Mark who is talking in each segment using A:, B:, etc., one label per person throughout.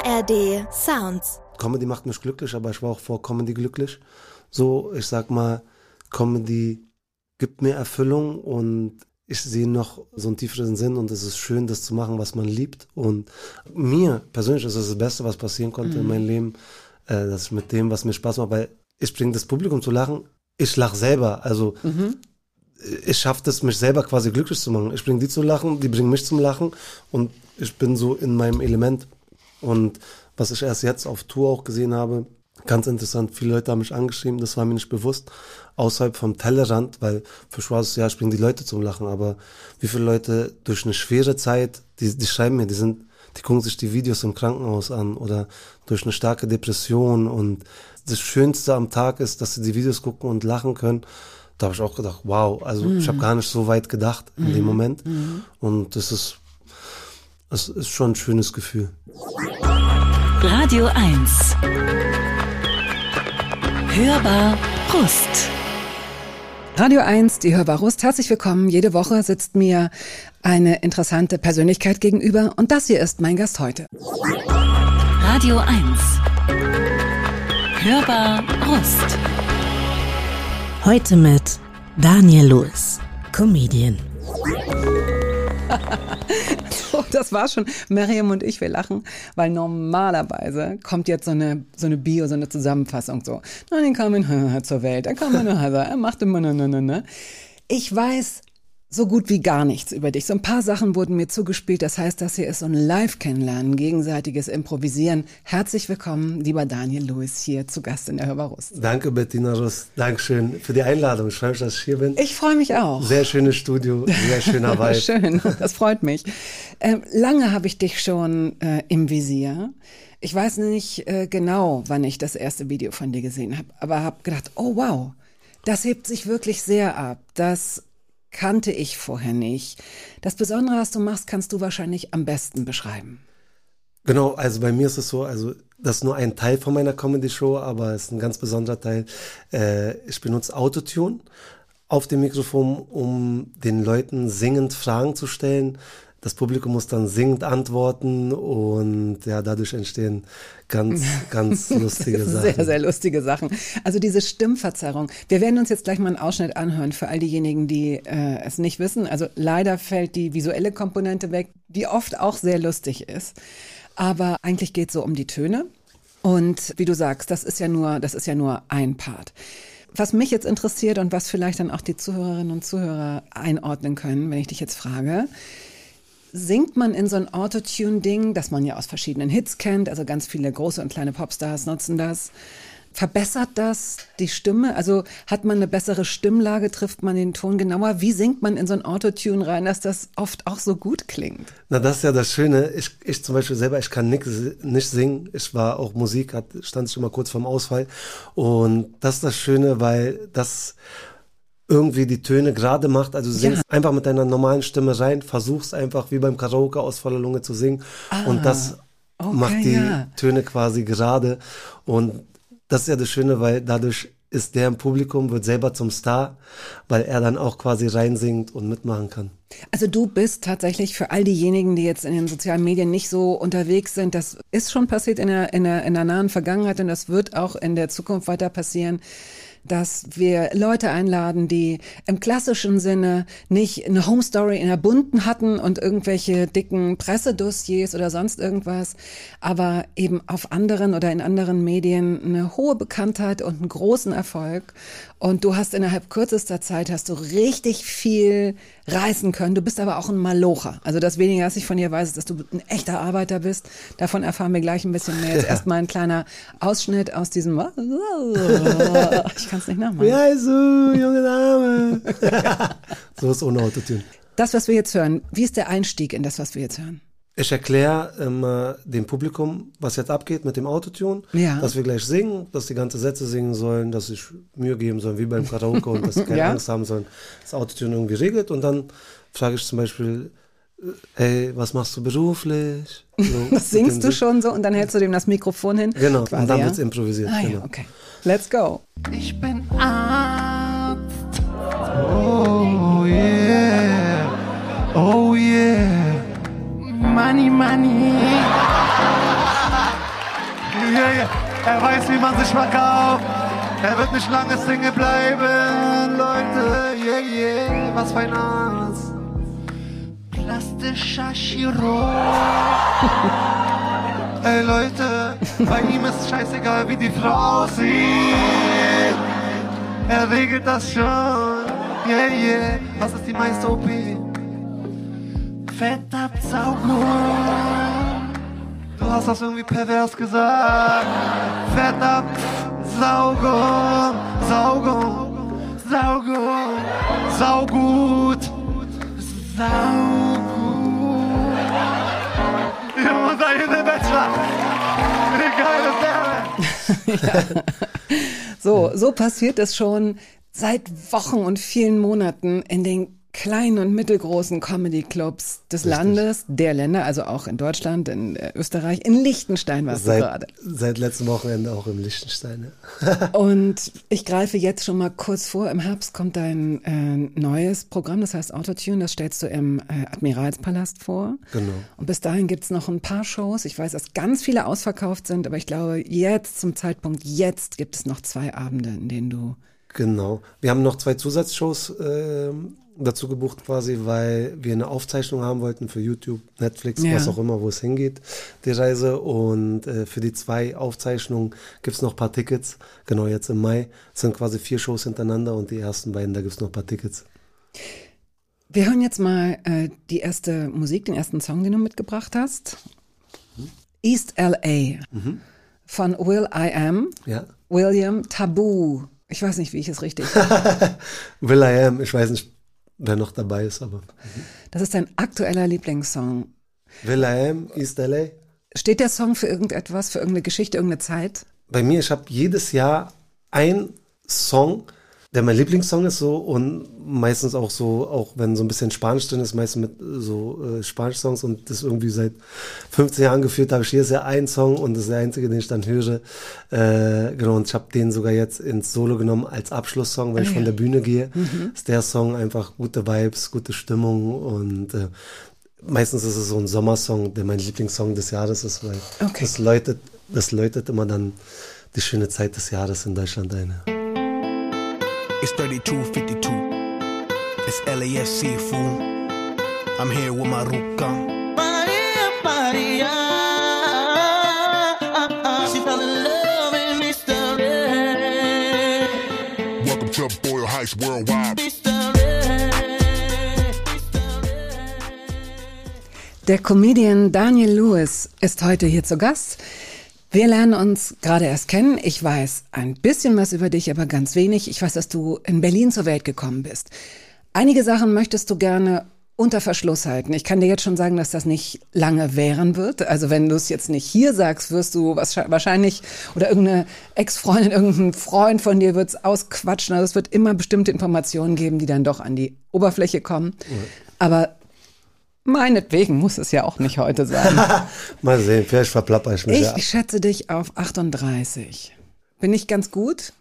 A: ARD Sounds.
B: Comedy macht mich glücklich, aber ich war auch vor Comedy glücklich. So, ich sag mal, Comedy gibt mir Erfüllung und ich sehe noch so einen tieferen Sinn und es ist schön, das zu machen, was man liebt. Und mir persönlich ist es das Beste, was passieren konnte in meinem Leben, dass ich mit dem, was mir Spaß macht, weil ich bringe das Publikum zu lachen, ich lache selber, also ich schaffe es, mich selber quasi glücklich zu machen. Ich bringe die zu lachen, die bringen mich zum Lachen und ich bin so in meinem Element. Und was ich erst jetzt auf Tour auch gesehen habe, ganz interessant, viele Leute haben mich angeschrieben, das war mir nicht bewusst, außerhalb vom Tellerrand, weil für Schwarz, ja, ich bringe die Leute zum Lachen, aber wie viele Leute durch eine schwere Zeit, die schreiben mir, die gucken sich die Videos im Krankenhaus an oder durch eine starke Depression und das Schönste am Tag ist, dass sie die Videos gucken und lachen können. Da habe ich auch gedacht, wow, also ich habe gar nicht so weit gedacht in dem Moment und das ist schon ein schönes Gefühl.
C: Radio 1 Hörbar Rust.
D: Radio 1, die Hörbar Rust. Herzlich willkommen. Jede Woche sitzt mir eine interessante Persönlichkeit gegenüber und das hier ist mein Gast heute.
C: Radio 1 Hörbar Rust.
E: Heute mit Daniel Lewis, Comedian.
D: So, das war schon. Miriam und ich, wir lachen, weil normalerweise kommt jetzt so eine Bio, so eine Zusammenfassung so. Dann kam er zur Welt, dann kam er machte ne. Ich weiß so gut wie gar nichts über dich. So ein paar Sachen wurden mir zugespielt. Das heißt, das hier ist so ein Live-Kennenlernen, gegenseitiges Improvisieren. Herzlich willkommen, lieber Daniel Lewis, hier zu Gast in der Hörbar Rust.
B: Danke, Bettina Rust. Dankeschön für die Einladung. Ich freue mich, dass ich hier bin.
D: Ich freue mich auch.
B: Sehr schönes Studio, sehr schöner Vibe.
D: Schön, das freut mich. Lange habe ich dich schon im Visier. Ich weiß nicht genau, wann ich das erste Video von dir gesehen habe, aber habe gedacht, oh wow, das hebt sich wirklich sehr ab. Das kannte ich vorher nicht. Das Besondere, was du machst, kannst du wahrscheinlich am besten beschreiben.
B: Genau, also bei mir ist es so, also das ist nur ein Teil von meiner Comedy-Show, aber es ist ein ganz besonderer Teil. Ich benutze Autotune auf dem Mikrofon, um den Leuten singend Fragen zu stellen. Das Publikum muss dann singend antworten und ja, dadurch entstehen ganz lustige Sachen.
D: Sehr, sehr lustige Sachen. Also diese Stimmverzerrung. Wir werden uns jetzt gleich mal einen Ausschnitt anhören für all diejenigen, die es nicht wissen. Also leider fällt die visuelle Komponente weg, die oft auch sehr lustig ist. Aber eigentlich geht es so um die Töne. Und wie du sagst, das ist ja nur ein Part. Was mich jetzt interessiert und was vielleicht dann auch die Zuhörerinnen und Zuhörer einordnen können, wenn ich dich jetzt frage: Singt man in so ein Autotune-Ding, das man ja aus verschiedenen Hits kennt, also ganz viele große und kleine Popstars nutzen das. Verbessert das die Stimme? Also hat man eine bessere Stimmlage, trifft man den Ton genauer? Wie singt man in so ein Autotune rein, dass das oft auch so gut klingt?
B: Na, das ist ja das Schöne. Ich zum Beispiel selber, ich kann nicht singen. Ich war auch Musik, stand ich immer kurz vorm Ausfall. Und das ist das Schöne, weil das irgendwie die Töne gerade macht, also singst einfach mit deiner normalen Stimme rein, versuchst einfach wie beim Karaoke aus voller Lunge zu singen und das macht die Töne quasi gerade und das ist ja das Schöne, weil dadurch ist der im Publikum, wird selber zum Star, weil er dann auch quasi reinsingt und mitmachen kann.
D: Also du bist tatsächlich für all diejenigen, die jetzt in den sozialen Medien nicht so unterwegs sind, das ist schon passiert in der nahen Vergangenheit und das wird auch in der Zukunft weiter passieren, dass wir Leute einladen, die im klassischen Sinne nicht eine Home Story in der bunten hatten und irgendwelche dicken Pressedossiers oder sonst irgendwas, aber eben auf anderen oder in anderen Medien eine hohe Bekanntheit und einen großen Erfolg. Und du hast innerhalb kürzester Zeit hast du richtig viel reißen können. Du bist aber auch ein Malocher. Also das Wenige, was ich von dir weiß, ist, dass du ein echter Arbeiter bist. Davon erfahren wir gleich ein bisschen mehr. Jetzt erstmal ein kleiner Ausschnitt aus diesem ich kann es nicht nachmachen.
B: Wie heißt du, junge Dame? So ist ohne Autotune.
D: Das, was wir jetzt hören, wie ist der Einstieg in das, was wir jetzt hören?
B: Ich erkläre dem Publikum, was jetzt abgeht mit dem Autotune, dass wir gleich singen, dass die ganze Sätze singen sollen, dass sich Mühe geben sollen, wie beim Karaoke und dass sie keine Angst haben sollen, das Autotune irgendwie regelt. Und dann frage ich zum Beispiel, hey, was machst du beruflich? So,
D: das singst du schon so und dann hältst du dem das Mikrofon hin?
B: Genau,
D: quasi,
B: und dann wird's improvisiert.
D: Ah,
B: genau.
D: ja, okay. Let's go.
F: Ich bin Arzt. Oh yeah. Oh yeah. Money, money. yeah. Er weiß, wie man sich verkauft. Er wird nicht lange Single bleiben, Leute, yeah. Was für ein Arzt. Plastischer Chirurg. Ey, Leute, bei ihm ist scheißegal, wie die Frau aussieht. Er regelt das schon, yeah. Was ist die meiste OP? Fettabsaugung. Du hast das irgendwie pervers gesagt. Fettabsaugung. Saugut. Ja, und da in der Bachelor. Wie geil ist der?
D: Ja. So passiert es schon seit Wochen und vielen Monaten in den kleinen und mittelgroßen Comedy-Clubs des Landes, der Länder, also auch in Deutschland, in Österreich, in Liechtenstein warst du gerade.
B: Seit letztem Wochenende auch im Liechtenstein. Ja.
D: Und ich greife jetzt schon mal kurz vor, im Herbst kommt dein neues Programm, das heißt Autotune, das stellst du im Admiralspalast vor.
B: Genau.
D: Und bis dahin gibt es noch ein paar Shows. Ich weiß, dass ganz viele ausverkauft sind, aber ich glaube, jetzt gibt es noch 2 Abende, in denen du...
B: Genau. Wir haben noch 2 Zusatzshows dazu gebucht quasi, weil wir eine Aufzeichnung haben wollten für YouTube, Netflix, was auch immer, wo es hingeht, die Reise. Und für die 2 Aufzeichnungen gibt es noch ein paar Tickets. Genau, jetzt im Mai. Es sind quasi 4 Shows hintereinander und die ersten beiden, da gibt es noch ein paar Tickets.
D: Wir hören jetzt mal die erste Musik, den ersten Song, den du mitgebracht hast. East L.A. von Will I Am, William Taboo. Ich weiß nicht, wie ich es richtig
B: Will I Am, ich weiß nicht, wer noch dabei ist, aber.
D: Das ist dein aktueller Lieblingssong.
B: Will I Am, East LA.
D: Steht der Song für irgendetwas, für irgendeine Geschichte, irgendeine Zeit?
B: Bei mir, ich habe jedes Jahr einen Song, der mein Lieblingssong ist, so, und meistens auch so, auch wenn so ein bisschen Spanisch drin ist, meistens mit so Spanisch-Songs, und das irgendwie seit 15 Jahren geführt habe ich jedes Jahr einen Song, und das ist der einzige, den ich dann höre. Genau, und ich habe den sogar jetzt ins Solo genommen als Abschlusssong, wenn ich von der Bühne gehe. Ist der Song einfach gute Vibes, gute Stimmung, und meistens ist es so ein Sommersong, der mein Lieblingssong des Jahres ist, weil das läutet immer dann die schöne Zeit des Jahres in Deutschland ein.
A: It's 3252. It's LASC, fool. I'm here with my Ruka. Maria, Maria. She fell in love in mystery.
G: Welcome to Boyle Heights Worldwide.
D: Der Comedian Daniel Lewis ist heute hier zu Gast. Wir lernen uns gerade erst kennen. Ich weiß ein bisschen was über dich, aber ganz wenig. Ich weiß, dass du in Berlin zur Welt gekommen bist. Einige Sachen möchtest du gerne unter Verschluss halten. Ich kann dir jetzt schon sagen, dass das nicht lange währen wird. Also wenn du es jetzt nicht hier sagst, wirst du wahrscheinlich, oder irgendeine Ex-Freundin, irgendein Freund von dir wird es ausquatschen. Also es wird immer bestimmte Informationen geben, die dann doch an die Oberfläche kommen. Aber meinetwegen muss es ja auch nicht heute sein.
B: Mal sehen, vielleicht verplapper ich mich.
D: Ich schätze dich auf 38. Bin ich ganz gut?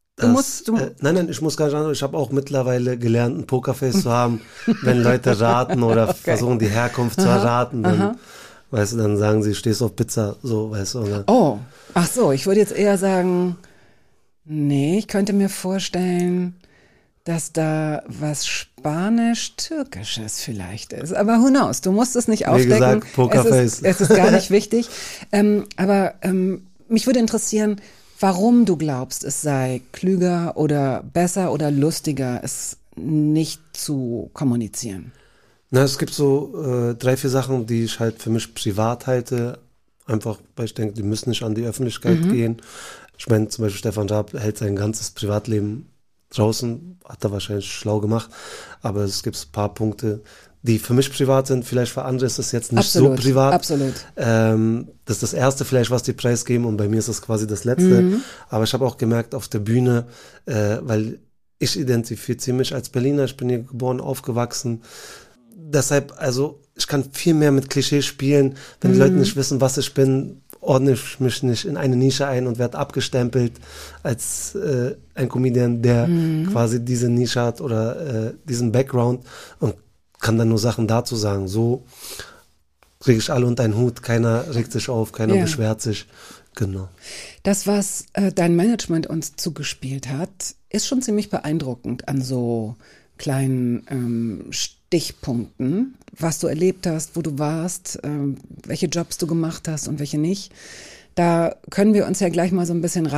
B: Nein, ich muss gar nicht sagen, ich habe auch mittlerweile gelernt, ein Pokerface zu haben, wenn Leute raten oder versuchen, die Herkunft zu erraten, dann, weißt du, dann sagen sie, stehst auf Pizza, so, weißt du. Oder?
D: Oh, ach so, ich würde jetzt eher sagen, nee, ich könnte mir vorstellen, dass da was Spanisch-Türkisches vielleicht ist. Aber who knows? Du musst es nicht aufdecken.
B: Wie gesagt, Pokerface.
D: Es ist gar nicht wichtig. Aber mich würde interessieren, warum du glaubst, es sei klüger oder besser oder lustiger, es nicht zu kommunizieren.
B: Na, es gibt so 3, 4 Sachen, die ich halt für mich privat halte. Einfach, weil ich denke, die müssen nicht an die Öffentlichkeit gehen. Ich meine, zum Beispiel Stefan Raab hält sein ganzes Privatleben draußen, hat er wahrscheinlich schlau gemacht, aber es gibt ein paar Punkte, die für mich privat sind, vielleicht für andere ist es jetzt nicht so privat.
D: Absolut.
B: Das ist das Erste vielleicht, was die preisgeben, und bei mir ist das quasi das Letzte. Aber ich habe auch gemerkt auf der Bühne, weil ich identifiziere mich als Berliner, ich bin hier geboren, aufgewachsen. Deshalb, also ich kann viel mehr mit Klischees spielen, wenn die Leute nicht wissen, was ich bin, ordne ich mich nicht in eine Nische ein und werde abgestempelt als ein Comedian, der quasi diese Nische hat oder diesen Background, und kann dann nur Sachen dazu sagen. So kriege ich alle unter einen Hut, keiner regt sich auf, keiner beschwert sich, Genau.
D: Das, was dein Management uns zugespielt hat, ist schon ziemlich beeindruckend an so kleinen Stichpunkten, was du erlebt hast, wo du warst, welche Jobs du gemacht hast und welche nicht. Da können wir uns ja gleich mal so ein bisschen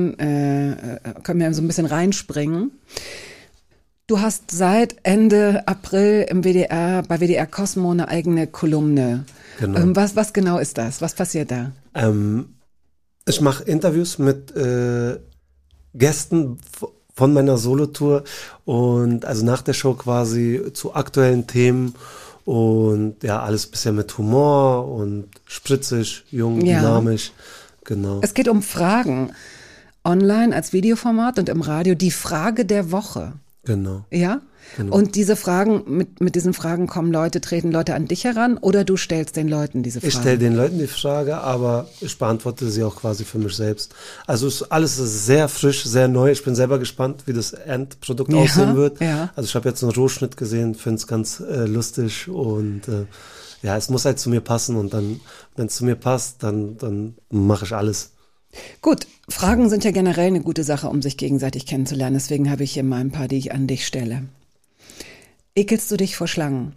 D: reinspringen. Du hast seit Ende April im WDR, bei WDR Cosmo eine eigene Kolumne.
B: Genau.
D: Was genau ist das? Was passiert da?
B: Ich mache Interviews mit Gästen von meiner Solotour und also nach der Show quasi zu aktuellen Themen und ja, alles bisher mit Humor und spritzig, jung, dynamisch. Genau.
D: Es geht um Fragen. Online als Videoformat und im Radio die Frage der Woche.
B: Genau.
D: Ja?
B: Genau.
D: Und diese Fragen, mit diesen Fragen treten Leute an dich heran oder du stellst den Leuten diese Fragen?
B: Ich stelle den Leuten die Frage, aber ich beantworte sie auch quasi für mich selbst. Also alles ist sehr frisch, sehr neu. Ich bin selber gespannt, wie das Endprodukt aussehen wird.
D: Ja.
B: Also ich habe jetzt einen Rohschnitt gesehen, finde es ganz lustig und ja, es muss halt zu mir passen und dann, wenn es zu mir passt, dann mache ich alles.
D: Gut, Fragen sind ja generell eine gute Sache, um sich gegenseitig kennenzulernen. Deswegen habe ich hier mal ein paar, die ich an dich stelle. Ekelst du dich vor Schlangen?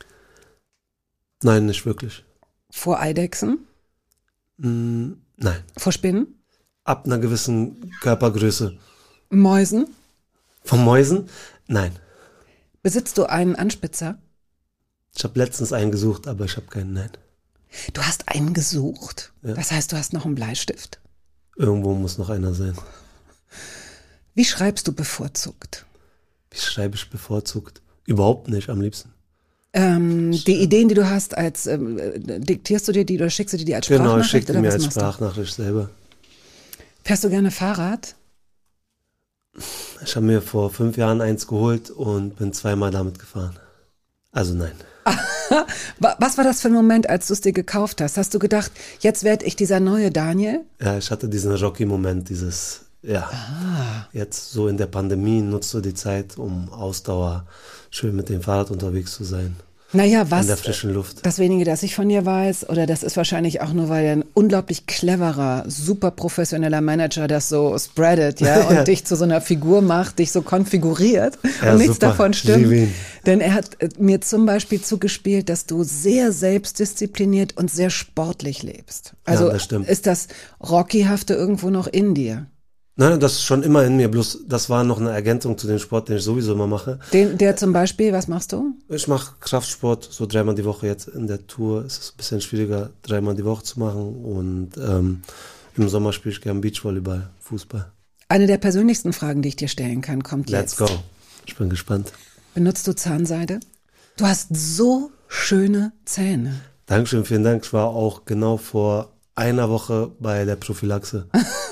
B: Nein, nicht wirklich.
D: Vor Eidechsen?
B: Nein.
D: Vor Spinnen?
B: Ab einer gewissen Körpergröße.
D: Mäusen?
B: Von Mäusen? Nein.
D: Besitzt du einen Anspitzer?
B: Ich habe letztens einen gesucht, aber ich habe keinen, nein.
D: Du hast einen gesucht?
B: Ja.
D: Das heißt, du hast noch einen Bleistift?
B: Irgendwo muss noch einer sein.
D: Wie schreibst du bevorzugt?
B: Wie schreibe ich bevorzugt? Überhaupt nicht, am liebsten.
D: Die Ideen, die du hast, diktierst du dir die oder schickst du dir die als Sprachnachricht?
B: Genau, ich schicke
D: oder
B: mir
D: was
B: als
D: machst du?
B: Sprachnachricht selber.
D: Fährst du gerne Fahrrad?
B: Ich habe mir vor 5 Jahren eins geholt und bin 2-mal damit gefahren. Also nein.
D: Was war das für ein Moment, als du es dir gekauft hast? Hast du gedacht, jetzt werde ich dieser neue Daniel?
B: Ja, ich hatte diesen Rocky-Moment, jetzt so in der Pandemie nutzt du die Zeit, um Ausdauer, schön mit dem Fahrrad unterwegs zu sein.
D: Naja,
B: In der frischen Luft.
D: das wenige, das ich von dir weiß, oder das ist wahrscheinlich auch nur, weil ein unglaublich cleverer, super professioneller Manager das so spreadet, ja, und dich zu so einer Figur macht, dich so konfiguriert
B: Ja,
D: und nichts
B: super.
D: davon
B: Ich liebe
D: stimmt.
B: ihn.
D: Denn er hat mir zum Beispiel zugespielt, dass du sehr selbstdiszipliniert und sehr sportlich lebst. Also
B: das stimmt.
D: ist das Rocky-hafte irgendwo noch in dir?
B: Nein, das ist schon immer in mir, bloß das war noch eine Ergänzung zu dem Sport, den ich sowieso immer mache.
D: Der zum Beispiel, was machst du?
B: Ich mache Kraftsport so 3-mal die Woche. Jetzt in der Tour ist es ein bisschen schwieriger, 3-mal die Woche zu machen. Und im Sommer spiele ich gerne Beachvolleyball, Fußball.
D: Eine der persönlichsten Fragen, die ich dir stellen kann, kommt
B: Let's
D: jetzt.
B: go. Ich bin gespannt.
D: Benutzt du Zahnseide? Du hast so schöne Zähne.
B: Dankeschön, vielen Dank. Ich war auch genau vor einer Woche bei der Prophylaxe.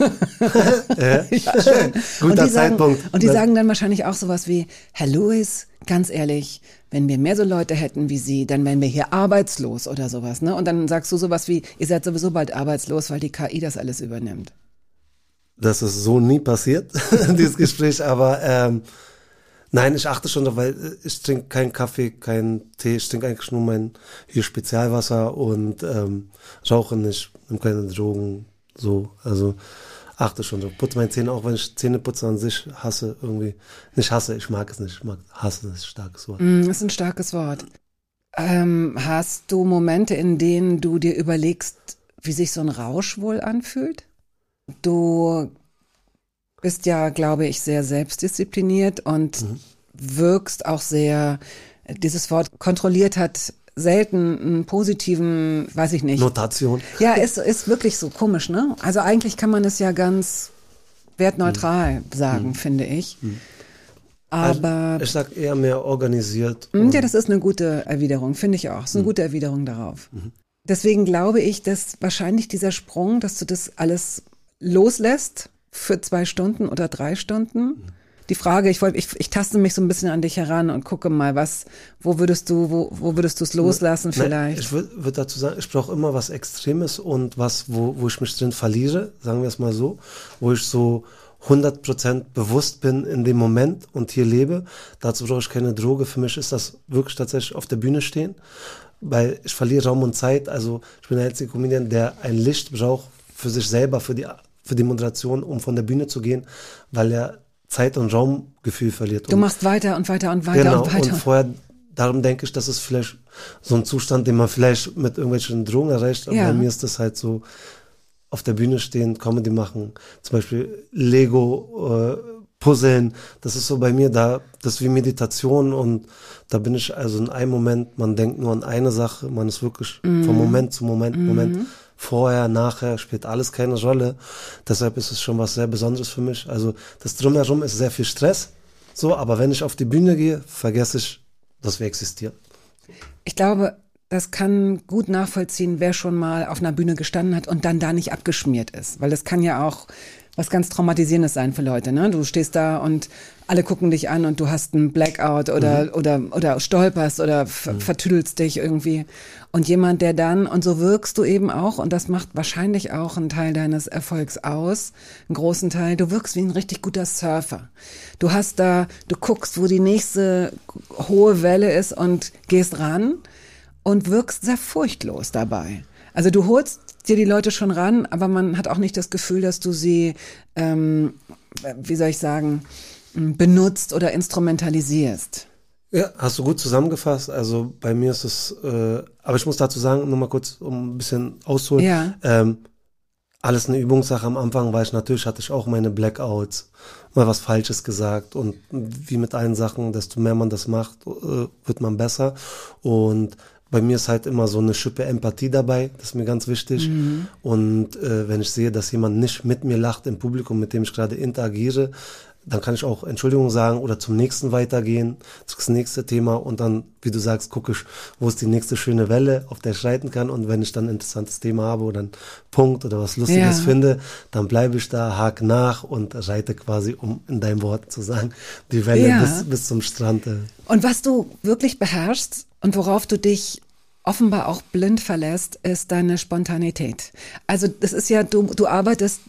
D: Ja, schön.
B: Guter
D: und
B: Zeitpunkt.
D: Und die sagen dann wahrscheinlich auch sowas wie, Herr Lewis, ganz ehrlich, wenn wir mehr so Leute hätten wie Sie, dann wären wir hier arbeitslos oder sowas. Ne? Und dann sagst du sowas wie, ihr seid sowieso bald arbeitslos, weil die KI das alles übernimmt.
B: Das ist so nie passiert, dieses Gespräch, aber nein, ich achte schon drauf, weil ich trinke keinen Kaffee, keinen Tee, ich trinke eigentlich nur mein hier Spezialwasser und rauche nicht, nehme keine Drogen, so, also achte schon drauf. Putze meine Zähne, auch wenn ich Zähne putze an sich hasse irgendwie, nicht hasse, ich mag es nicht, hasse ist ein starkes Wort.
D: Das ist ein starkes Wort. Hast du Momente, in denen du dir überlegst, wie sich so ein Rausch wohl anfühlt? Du bist ja, glaube ich, sehr selbstdiszipliniert und wirkst auch sehr, dieses Wort kontrolliert hat selten einen positiven, weiß ich nicht.
B: Notation.
D: Ja, ist wirklich so komisch, ne? Also eigentlich kann man es ja ganz wertneutral sagen, finde ich. Aber
B: Also ich sag eher mehr organisiert.
D: ja, das ist eine gute Erwiderung, finde ich auch. Das ist eine gute Erwiderung darauf. Deswegen glaube ich, dass wahrscheinlich dieser Sprung, dass du das alles loslässt für 2 Stunden oder 3 Stunden. Die Frage, ich taste mich so ein bisschen an dich heran und gucke mal, wo würdest du es loslassen vielleicht?
B: Ich würde dazu sagen, ich brauche immer was Extremes und was, wo ich mich drin verliere, sagen wir es mal so, wo ich so 100% bewusst bin in dem Moment und hier lebe. Dazu brauche ich keine Droge. Für mich ist das wirklich tatsächlich auf der Bühne stehen, weil ich verliere Raum und Zeit. Also ich bin der einzige Comedian, der ein Licht braucht für sich selber, für die Moderation, um von der Bühne zu gehen, weil er Zeit- und Raumgefühl verliert.
D: Du machst weiter und weiter und weiter
B: genau,
D: und weiter.
B: Und vorher, darum denke ich, das ist vielleicht so ein Zustand, den man vielleicht mit irgendwelchen Drogen erreicht, aber bei mir ist das halt so, auf der Bühne stehen, Comedy machen, zum Beispiel Lego, Puzzeln, das ist so bei mir da, das ist wie Meditation und da bin ich also in einem Moment, man denkt nur an eine Sache, man ist wirklich von Moment zu Moment, vorher, nachher, spielt alles keine Rolle, deshalb ist es schon was sehr Besonderes für mich, also das Drumherum ist sehr viel Stress, so, aber wenn ich auf die Bühne gehe, vergesse ich, dass wir existieren.
D: Ich glaube, das kann gut nachvollziehen, wer schon mal auf einer Bühne gestanden hat und dann da nicht abgeschmiert ist. Weil das kann ja auch was ganz Traumatisierendes sein für Leute, ne? Du stehst da und alle gucken dich an und du hast einen Blackout oder stolperst oder vertüdelst dich irgendwie. Und jemand, der dann, und so wirkst du eben auch, und das macht wahrscheinlich auch einen Teil deines Erfolgs aus, einen großen Teil, du wirkst wie ein richtig guter Surfer. Du guckst, wo die nächste hohe Welle ist und gehst ran und wirkst sehr furchtlos dabei. Also du holst dir die Leute schon ran, aber man hat auch nicht das Gefühl, dass du sie, benutzt oder instrumentalisierst.
B: Ja, hast du gut zusammengefasst. Also bei mir ist es, aber ich muss dazu sagen, nur mal kurz, um ein bisschen auszuholen.
D: Ja.
B: Alles eine Übungssache. Am Anfang hatte ich auch meine Blackouts, mal was Falsches gesagt und wie mit allen Sachen, desto mehr man das macht, wird man besser. Und bei mir ist halt immer so eine Schippe Empathie dabei, das ist mir ganz wichtig. Und wenn ich sehe, dass jemand nicht mit mir lacht im Publikum, mit dem ich gerade interagiere, dann kann ich auch Entschuldigung sagen oder zum nächsten weitergehen, das nächste Thema und dann, wie du sagst, gucke ich, wo ist die nächste schöne Welle, auf der ich reiten kann und wenn ich dann ein interessantes Thema habe oder einen Punkt oder was Lustiges finde, dann bleibe ich da, hake nach und reite quasi, um in deinem Wort zu sagen, die Welle bis zum Strand.
D: Und was du wirklich beherrschst und worauf du dich offenbar auch blind verlässt, ist deine Spontanität. Also das ist ja, du arbeitest,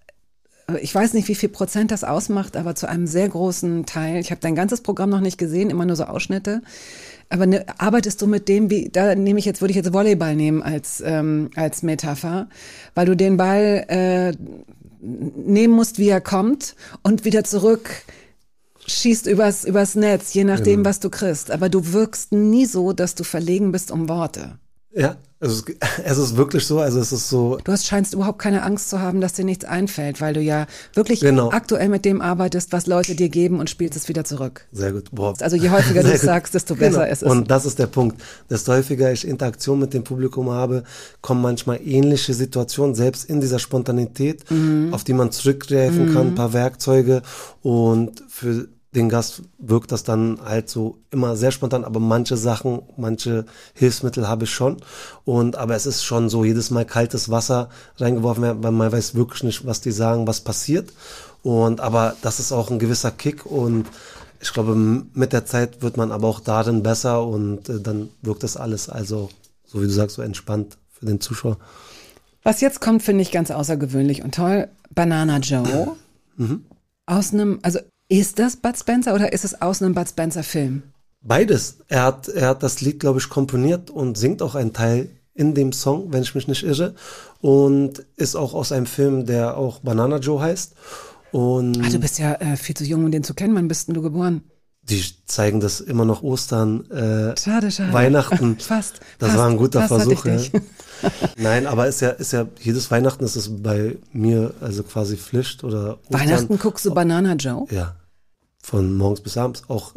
D: ich weiß nicht, wie viel Prozent das ausmacht, aber zu einem sehr großen Teil. Ich habe dein ganzes Programm noch nicht gesehen, immer nur so Ausschnitte. Aber arbeitest du mit dem, würde ich jetzt Volleyball nehmen als Metapher, weil du den Ball nehmen musst, wie er kommt und wieder zurück schießt übers Netz, je nachdem, was du kriegst. Aber du wirkst nie so, dass du verlegen bist um Worte.
B: Ja, es ist wirklich so, also es ist so.
D: Du scheinst überhaupt keine Angst zu haben, dass dir nichts einfällt, weil du ja wirklich aktuell mit dem arbeitest, was Leute dir geben und spielst es wieder zurück.
B: Sehr gut. Boah.
D: Also je häufiger du es sagst, desto besser ist es.
B: Und das ist der Punkt. Desto häufiger ich Interaktion mit dem Publikum habe, kommen manchmal ähnliche Situationen, selbst in dieser Spontanität, auf die man zurückgreifen kann, ein paar Werkzeuge und für den Gast wirkt das dann halt so immer sehr spontan, aber manche Hilfsmittel habe ich schon. Aber es ist schon so, jedes Mal kaltes Wasser reingeworfen werden, weil man weiß wirklich nicht, was die sagen, was passiert. Aber das ist auch ein gewisser Kick und ich glaube, mit der Zeit wird man aber auch darin besser und dann wirkt das alles also, so wie du sagst, so entspannt für den Zuschauer.
D: Was jetzt kommt, finde ich ganz außergewöhnlich und toll. Banana Joe. Ist das Bud Spencer oder ist es aus einem Bud Spencer Film?
B: Beides. Er hat das Lied, glaube ich, komponiert und singt auch einen Teil in dem Song, wenn ich mich nicht irre. Und ist auch aus einem Film, der auch Banana Joe heißt.
D: Du bist ja viel zu jung, um den zu kennen. Wann bist denn du geboren?
B: Die zeigen das immer noch Ostern,
D: schade.
B: Weihnachten.
D: Fast.
B: War ein guter Versuch.
D: Ja.
B: Nein, aber ist ja jedes Weihnachten ist es bei mir also quasi Pflicht oder Ostern.
D: Weihnachten guckst du Banana Joe?
B: Ja, von morgens bis abends. Auch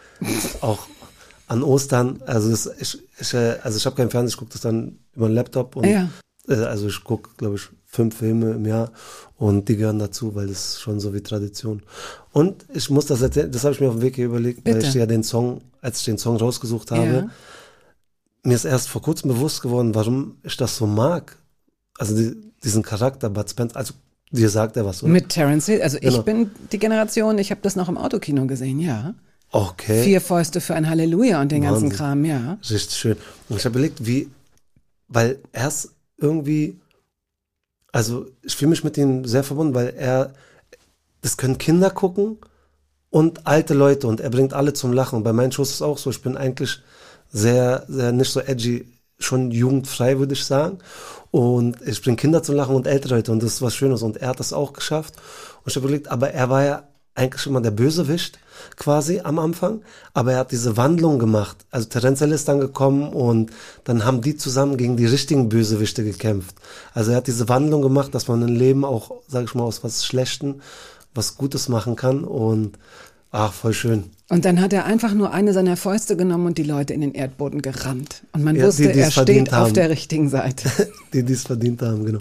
B: an Ostern. Also ich habe keinen Fernseher, ich gucke das dann über den Laptop und also ich gucke, glaube ich, 5 Filme im Jahr und die gehören dazu, weil das ist schon so wie Tradition. Und ich muss das erzählen, das habe ich mir auf dem Weg hier überlegt, weil ich ja als ich den Song rausgesucht habe, mir ist erst vor kurzem bewusst geworden, warum ich das so mag. Also diesen Charakter Bud Spencer, also dir sagt er was, oder?
D: Mit Terence Hill, also ich bin die Generation, ich habe das noch im Autokino gesehen, ja.
B: Okay.
D: 4 Fäuste für ein Halleluja und den
B: Wahnsinn.
D: ganzen Kram, ja.
B: Richtig schön. Und ich habe überlegt, weil er ist irgendwie, also ich fühle mich mit ihm sehr verbunden, weil das können Kinder gucken und alte Leute und er bringt alle zum Lachen. Und bei meinen Shows ist es auch so, ich bin eigentlich sehr, sehr nicht so edgy schon jugendfrei, würde ich sagen. Und ich bringe Kinder zum Lachen und ältere Leute und das ist was Schönes. Und er hat das auch geschafft. Und ich habe überlegt, aber er war ja eigentlich immer der Bösewicht quasi am Anfang, aber er hat diese Wandlung gemacht. Also Terence Hill ist dann gekommen und dann haben die zusammen gegen die richtigen Bösewichte gekämpft. Also er hat diese Wandlung gemacht, dass man im Leben auch, sage ich mal, aus was Schlechtem was Gutes machen kann und voll schön.
D: Und dann hat er einfach nur eine seiner Fäuste genommen und die Leute in den Erdboden gerammt. Und man wusste, er steht auf der richtigen Seite.
B: Die es verdient haben, genau.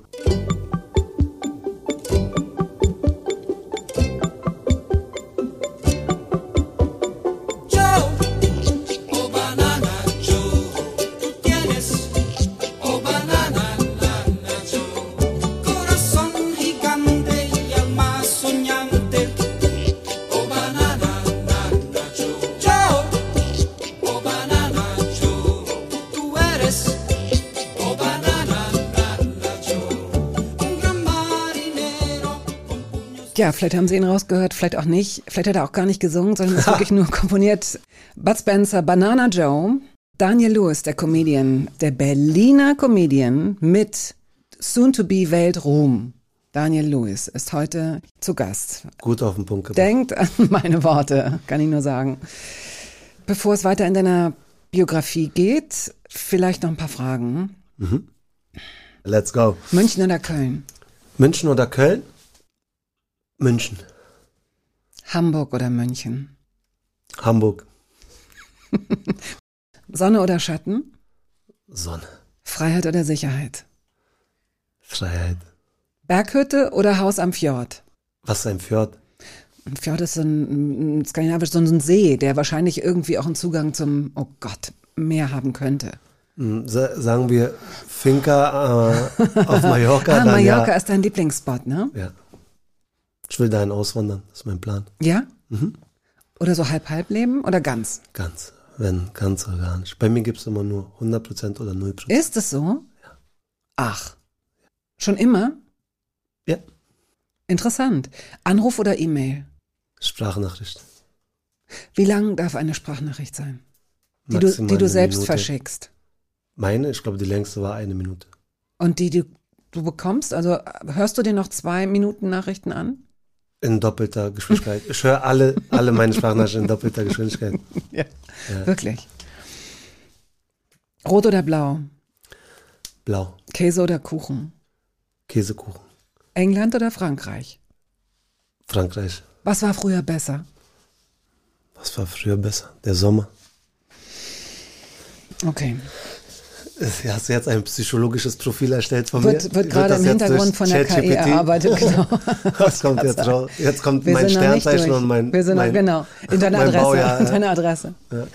D: Ja, vielleicht haben Sie ihn rausgehört, vielleicht auch nicht. Vielleicht hat er auch gar nicht gesungen, sondern ist wirklich nur komponiert. Bud Spencer, Banana Joe, Daniel Lewis, der Comedian, der Berliner Comedian mit Soon-to-be-Weltruhm. Daniel Lewis ist heute zu Gast.
B: Gut auf den Punkt gebracht.
D: Denkt an meine Worte, kann ich nur sagen. Bevor es weiter in deiner Biografie geht, vielleicht noch ein paar Fragen.
B: Mhm. Let's go.
D: München oder Köln?
B: München oder Köln? München.
D: Hamburg oder München?
B: Hamburg.
D: Sonne oder Schatten?
B: Sonne.
D: Freiheit oder Sicherheit?
B: Freiheit.
D: Berghütte oder Haus am Fjord?
B: Was ist ein Fjord?
D: Ein Fjord ist so ein skandinavisch, so ein See, der wahrscheinlich irgendwie auch einen Zugang zum, oh Gott, Meer haben könnte.
B: Sagen wir Finca auf Mallorca. Dann,
D: Mallorca ist dein Lieblingsspot, ne?
B: Ja. Ich will dahin auswandern, das ist mein Plan.
D: Ja? Mhm. Oder so halb-halb leben oder ganz?
B: Ganz, wenn ganz oder gar nicht. Bei mir gibt es immer nur 100% oder 0%.
D: Ist es so?
B: Ja.
D: Ach, schon immer?
B: Ja.
D: Interessant. Anruf oder E-Mail?
B: Sprachnachricht.
D: Wie lang darf eine Sprachnachricht sein? Die du selbst verschickst?
B: Meine, ich glaube, die längste war 1 Minute.
D: Und die du bekommst, also hörst du dir noch 2 Minuten Nachrichten an?
B: In doppelter Geschwindigkeit. Ich höre alle meine Sprachnachrichten in doppelter Geschwindigkeit.
D: Ja. Wirklich. Rot oder blau?
B: Blau.
D: Käse oder Kuchen?
B: Käsekuchen.
D: England oder Frankreich?
B: Frankreich.
D: Was war früher besser?
B: Was war früher besser? Der Sommer.
D: Okay.
B: Hast du jetzt ein psychologisches Profil erstellt von
D: mir? Wird gerade im Hintergrund von der KI erarbeitet, genau.
B: Was kommt jetzt raus? Jetzt kommt mein Sternzeichen und mein
D: genau, in deiner Adresse.
B: Baujahr,
D: in deiner Adresse.
B: Ja.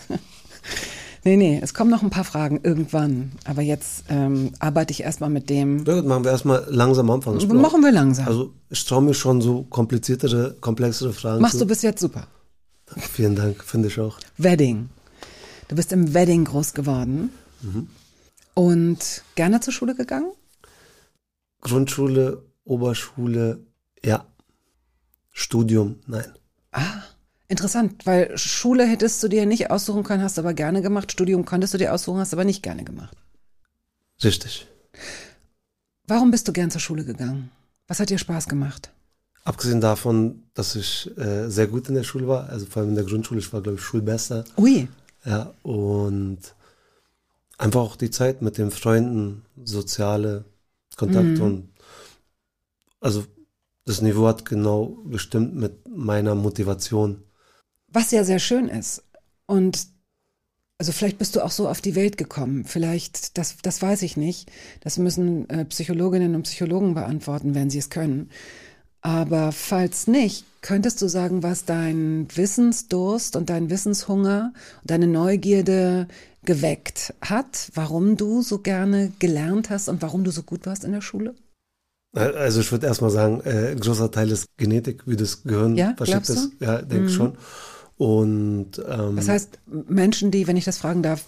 D: Nee, es kommen noch ein paar Fragen irgendwann. Aber jetzt arbeite ich erstmal mit dem.
B: Ja, machen wir erstmal langsam anfangen.
D: Machen wir langsam.
B: Also ich traue mir schon so komplexere Fragen
D: Machst du bis jetzt super.
B: Vielen Dank, finde ich auch.
D: Wedding. Du bist im Wedding groß geworden.
B: Mhm.
D: Und gerne zur Schule gegangen?
B: Grundschule, Oberschule, ja. Studium, nein.
D: Interessant, weil Schule hättest du dir nicht aussuchen können, hast aber gerne gemacht. Studium konntest du dir aussuchen, hast aber nicht gerne gemacht.
B: Richtig.
D: Warum bist du gern zur Schule gegangen? Was hat dir Spaß gemacht?
B: Abgesehen davon, dass ich sehr gut in der Schule war, also vor allem in der Grundschule, ich war, glaube ich, Schulbester.
D: Ui.
B: Ja, und einfach auch die Zeit mit den Freunden, soziale Kontakte und also das Niveau hat genau bestimmt mit meiner Motivation.
D: Was ja sehr schön ist. Und also vielleicht bist du auch so auf die Welt gekommen. Vielleicht, das weiß ich nicht. Das müssen Psychologinnen und Psychologen beantworten, wenn sie es können. Aber falls nicht, könntest du sagen, was dein Wissensdurst und dein Wissenshunger und deine Neugierde geweckt hat, warum du so gerne gelernt hast und warum du so gut warst in der Schule?
B: Also ich würde erstmal sagen, ein großer Teil ist Genetik, wie das Gehirn verschickt ist. Ja, denke ich schon. Und
D: das heißt, Menschen, die, wenn ich das fragen darf,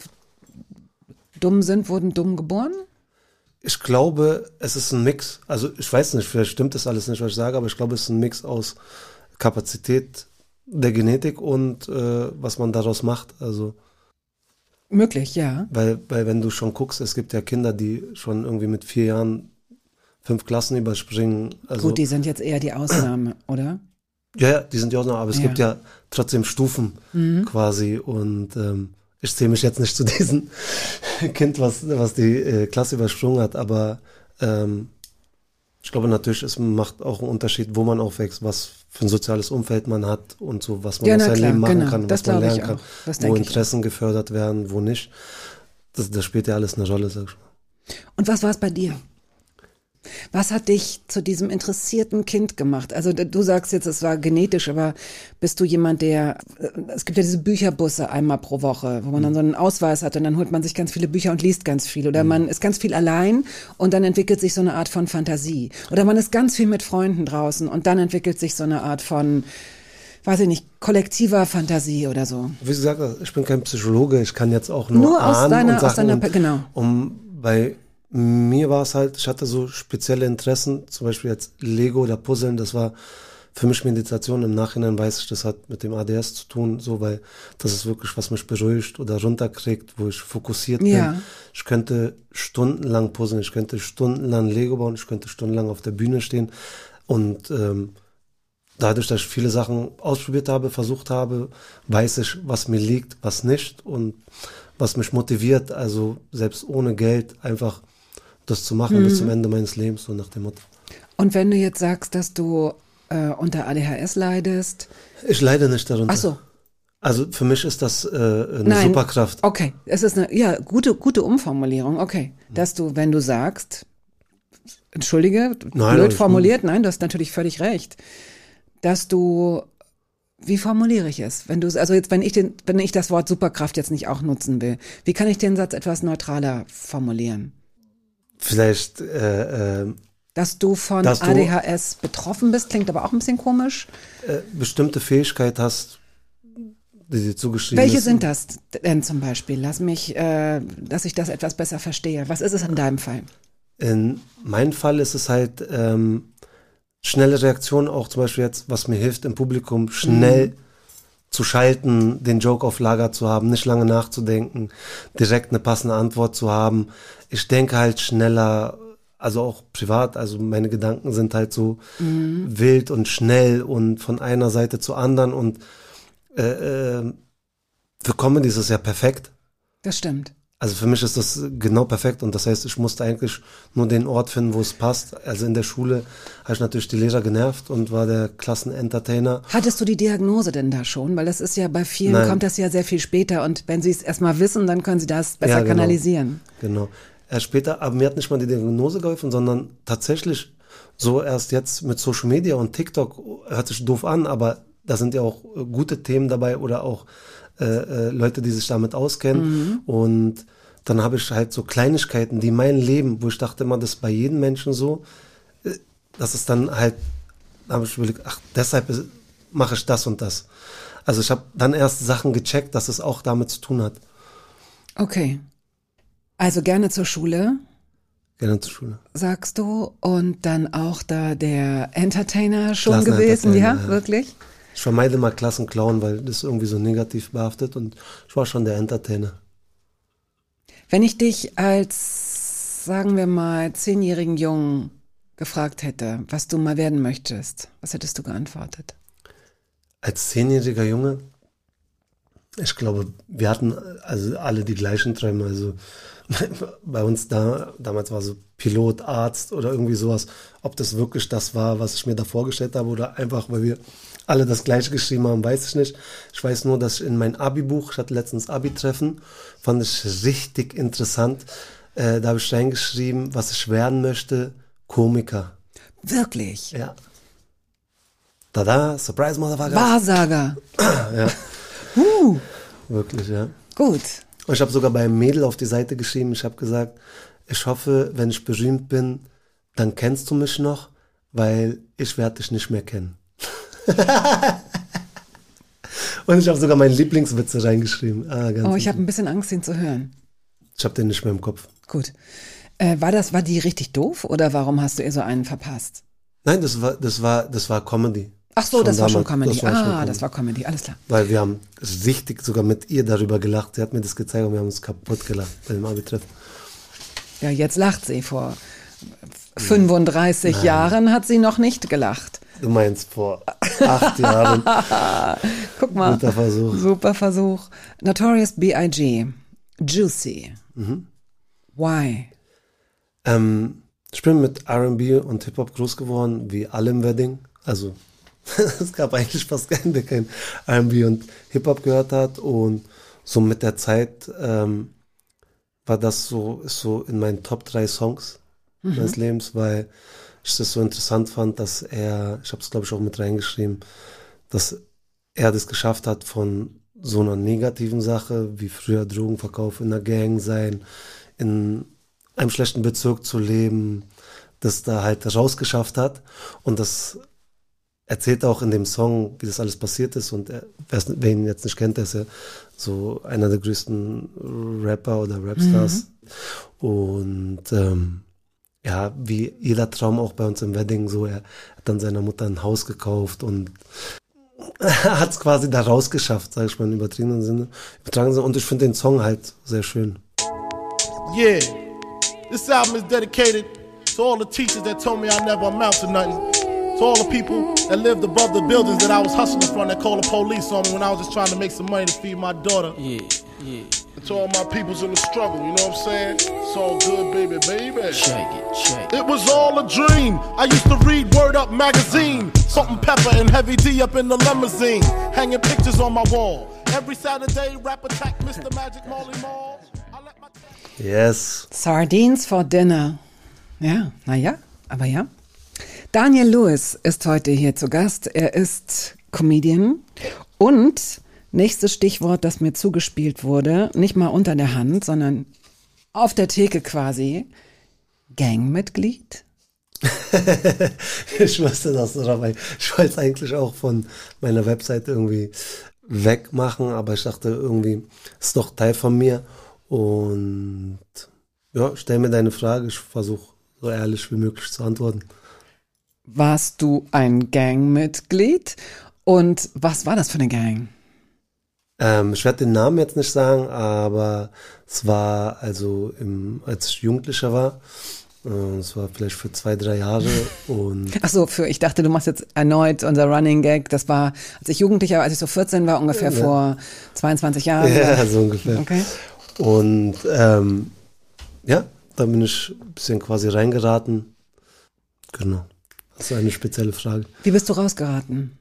D: dumm sind, wurden dumm geboren?
B: Ich glaube, es ist ein Mix. Also ich weiß nicht, vielleicht stimmt das alles nicht, was ich sage, aber ich glaube, es ist ein Mix aus Kapazität der Genetik und was man daraus macht. Also
D: Möglich, ja.
B: Weil wenn du schon guckst, es gibt ja Kinder, die schon irgendwie mit 4 Jahren 5 Klassen überspringen. Also,
D: Gut, die sind jetzt eher die Ausnahme, oder?
B: ja, die sind ja auch noch, aber es
D: Ja.
B: gibt ja trotzdem Stufen quasi und ich zähle mich jetzt nicht zu diesem Kind, was die Klasse übersprungen hat, aber ich glaube natürlich, es macht auch einen Unterschied, wo man aufwächst, was für ein soziales Umfeld man hat und so, was man
D: Ja,
B: aus
D: na
B: seinem
D: klar,
B: Leben machen
D: genau.
B: kann,
D: Das
B: was man
D: glaube ich
B: lernen kann,
D: auch. Das
B: wo
D: denke ich
B: Interessen gefördert werden, wo nicht. Das spielt ja alles eine Rolle, sag ich mal.
D: Und was war es bei dir? Was hat dich zu diesem interessierten Kind gemacht? Also du sagst jetzt, es war genetisch, aber bist du jemand, es gibt ja diese Bücherbusse einmal pro Woche, wo man dann so einen Ausweis hat und dann holt man sich ganz viele Bücher und liest ganz viel. Oder man ist ganz viel allein und dann entwickelt sich so eine Art von Fantasie. Oder man ist ganz viel mit Freunden draußen und dann entwickelt sich so eine Art von, weiß ich nicht, kollektiver Fantasie oder so.
B: Wie gesagt, ich bin kein Psychologe, ich kann jetzt auch nur
D: aus
B: ahnen
D: deiner,
B: und Sachen,
D: genau.
B: bei mir war es halt, ich hatte so spezielle Interessen, zum Beispiel jetzt Lego oder Puzzeln, das war für mich Meditation. Im Nachhinein weiß ich, das hat mit dem ADS zu tun, so, weil das ist wirklich, was mich beruhigt oder runterkriegt, wo ich fokussiert
D: Ja.
B: bin. Ich könnte stundenlang puzzeln, ich könnte stundenlang Lego bauen, ich könnte stundenlang auf der Bühne stehen und dadurch, dass ich viele Sachen ausprobiert habe, versucht habe, weiß ich, was mir liegt, was nicht und was mich motiviert, also selbst ohne Geld einfach das zu machen bis zum Ende meines Lebens, so nach dem Motto.
D: Und wenn du jetzt sagst, dass du unter ADHS leidest.
B: Ich leide nicht darunter.
D: Ach so.
B: Also für mich ist das eine
D: Nein.
B: Superkraft.
D: Okay, es ist eine gute Umformulierung. Okay, dass du, wenn du sagst, entschuldige,
B: Nein,
D: blöd
B: alles
D: formuliert, nein, du hast natürlich völlig recht, dass du, wie formuliere ich es? Wenn du, also jetzt, wenn ich das Wort Superkraft jetzt nicht auch nutzen will, wie kann ich den Satz etwas neutraler formulieren?
B: Vielleicht,
D: Dass du von
B: Dass du-
D: ADHS betroffen bist, klingt aber auch ein bisschen komisch.
B: bestimmte Fähigkeit hast, die dir zugeschrieben
D: Welche
B: ist.
D: sind das denn zum Beispiel? Lass mich, dass ich das etwas besser verstehe. Was ist es in deinem Fall?
B: In meinem Fall ist es halt schnelle Reaktion, auch zum Beispiel jetzt, was mir hilft im Publikum, schnell zu schalten, den Joke auf Lager zu haben, nicht lange nachzudenken, direkt eine passende Antwort zu haben. Ich denke halt schneller, also auch privat, also meine Gedanken sind halt so wild und schnell und von einer Seite zur anderen und für Comedy ist es ja perfekt.
D: Das stimmt.
B: Also für mich ist das genau perfekt und das heißt, ich musste eigentlich nur den Ort finden, wo es passt. Also in der Schule habe ich natürlich die Lehrer genervt und war der Klassenentertainer.
D: Hattest du die Diagnose denn da schon? Weil das ist ja bei vielen,
B: Nein.
D: kommt das ja sehr viel später und wenn sie es erstmal wissen, dann können sie das besser
B: Ja, genau.
D: kanalisieren.
B: Genau. Erst später, aber mir hat nicht mal die Diagnose geholfen, sondern tatsächlich so erst jetzt mit Social Media und TikTok, hört sich doof an, aber da sind ja auch gute Themen dabei oder auch Leute, die sich damit auskennen. Und dann habe ich halt so Kleinigkeiten, die mein Leben, wo ich dachte immer, das ist bei jedem Menschen so, das ist dann halt, da habe ich überlegt, ach, deshalb mache ich das und das. Also ich habe dann erst Sachen gecheckt, dass es auch damit zu tun hat.
D: Okay. Also gerne zur Schule,
B: Gerne zur Schule.
D: sagst du, und dann auch da der Entertainer schon gewesen,
B: Klassenentertainer,
D: ja,
B: ja.
D: wirklich?
B: Ich vermeide mal Klassenclown, weil das ist irgendwie so negativ behaftet und ich war schon der Entertainer.
D: Wenn ich dich als, sagen wir mal, 10-jährigen Jungen gefragt hätte, was du mal werden möchtest, was hättest du geantwortet?
B: Als 10-jähriger Junge, ich glaube, wir hatten also alle die gleichen Träume. Also bei uns damals war so Pilot, Arzt oder irgendwie sowas. Ob das wirklich das war, was ich mir da vorgestellt habe oder einfach, weil wir alle das Gleiche geschrieben haben, weiß ich nicht. Ich weiß nur, dass ich in mein Abi-Buch, ich hatte letztens Abi-Treffen, fand ich richtig interessant. Da habe ich reingeschrieben, was ich werden möchte, Komiker.
D: Wirklich?
B: Ja. Tada, Surprise, Motherfucker.
D: Wahrsager.
B: Ja. Wirklich, ja.
D: Gut.
B: Und ich habe sogar bei einem Mädel auf die Seite geschrieben, ich habe gesagt, ich hoffe, wenn ich berühmt bin, dann kennst du mich noch, weil ich werde dich nicht mehr kennen. Und ich habe sogar meine Lieblingswitze reingeschrieben.
D: Oh, ich habe ein bisschen Angst, ihn zu hören.
B: Ich habe den nicht mehr im Kopf.
D: Gut. War die richtig doof oder warum hast du ihr so einen verpasst?
B: Nein, das war Comedy.
D: Ach so,
B: Schon
D: das war schon
B: damals,
D: Comedy.
B: das war schon Comedy.
D: Das war Comedy, alles klar.
B: Weil wir haben richtig sogar mit ihr darüber gelacht. Sie hat mir das gezeigt und wir haben uns kaputt gelacht bei dem Abi-Treffen.
D: Ja, jetzt lacht sie. Vor 35 Jahren hat sie noch nicht gelacht.
B: Du meinst vor 8 Jahren.
D: Guck mal.
B: Guter Versuch.
D: Super Versuch. Notorious B.I.G. Juicy. Why?
B: Ich bin mit R&B und Hip-Hop groß geworden, wie alle im Wedding. Also es gab eigentlich fast keinen, der kein R&B und Hip-Hop gehört hat. Und so mit der Zeit war das ist so in meinen Top 3 Songs meines Lebens, weil ich das so interessant fand, dass er, ich habe es glaube ich auch mit reingeschrieben, dass er das geschafft hat, von so einer negativen Sache wie früher Drogenverkauf in der Gang sein, in einem schlechten Bezirk zu leben, das da halt rausgeschafft hat. Und das erzählt auch in dem Song, wie das alles passiert ist. Und wer ihn jetzt nicht kennt, der ist ja so einer der größten Rapper oder Rapstars. Und ja, wie jeder Traum auch bei uns im Wedding, so er hat dann seiner Mutter ein Haus gekauft und hat es quasi da rausgeschafft, sag ich mal, im übertragenen Sinne. Und ich finde den Song halt sehr schön.
H: Yeah, this album is dedicated to all the teachers that told me I never amount to nothing. To all the people that lived above the buildings that I was hustling from that called the police on me when I was just trying to make some money to feed my daughter. Yeah. And to all my peoples in the struggle, you know what I'm saying? It's all good, baby. Shake it. It was all a dream. I used to read Word Up magazine. Salt and Pepper and Heavy D up in the limousine. Hanging pictures on my wall. Every Saturday, Rap Attack, Mr. Magic, Marley Marl.
B: Yes.
D: Sardines for dinner. Ja, naja, aber ja. Daniel Lewis ist heute hier zu Gast. Er ist Comedian und nächstes Stichwort, das mir zugespielt wurde, nicht mal unter der Hand, sondern auf der Theke quasi, Gangmitglied?
B: Ich wusste das, aber ich wollte es eigentlich auch von meiner Website irgendwie wegmachen, aber ich dachte irgendwie, es ist doch Teil von mir. Und ja, stell mir deine Frage, ich versuche so ehrlich wie möglich zu antworten.
D: Warst du ein Gangmitglied? Und was war das für eine Gang?
B: Ich werde den Namen jetzt nicht sagen, aber es war also, als ich Jugendlicher war, es war vielleicht für 2-3 Jahre. Und
D: Ach so, ich dachte, du machst jetzt erneut unser Running Gag. Das war, als ich Jugendlicher war, als ich so 14 war, ungefähr vor 22 Jahren.
B: Ja, so ungefähr.
D: Okay.
B: Und ja, da bin ich ein bisschen quasi reingeraten. Genau. Das ist eine spezielle Frage.
D: Wie bist du rausgeraten?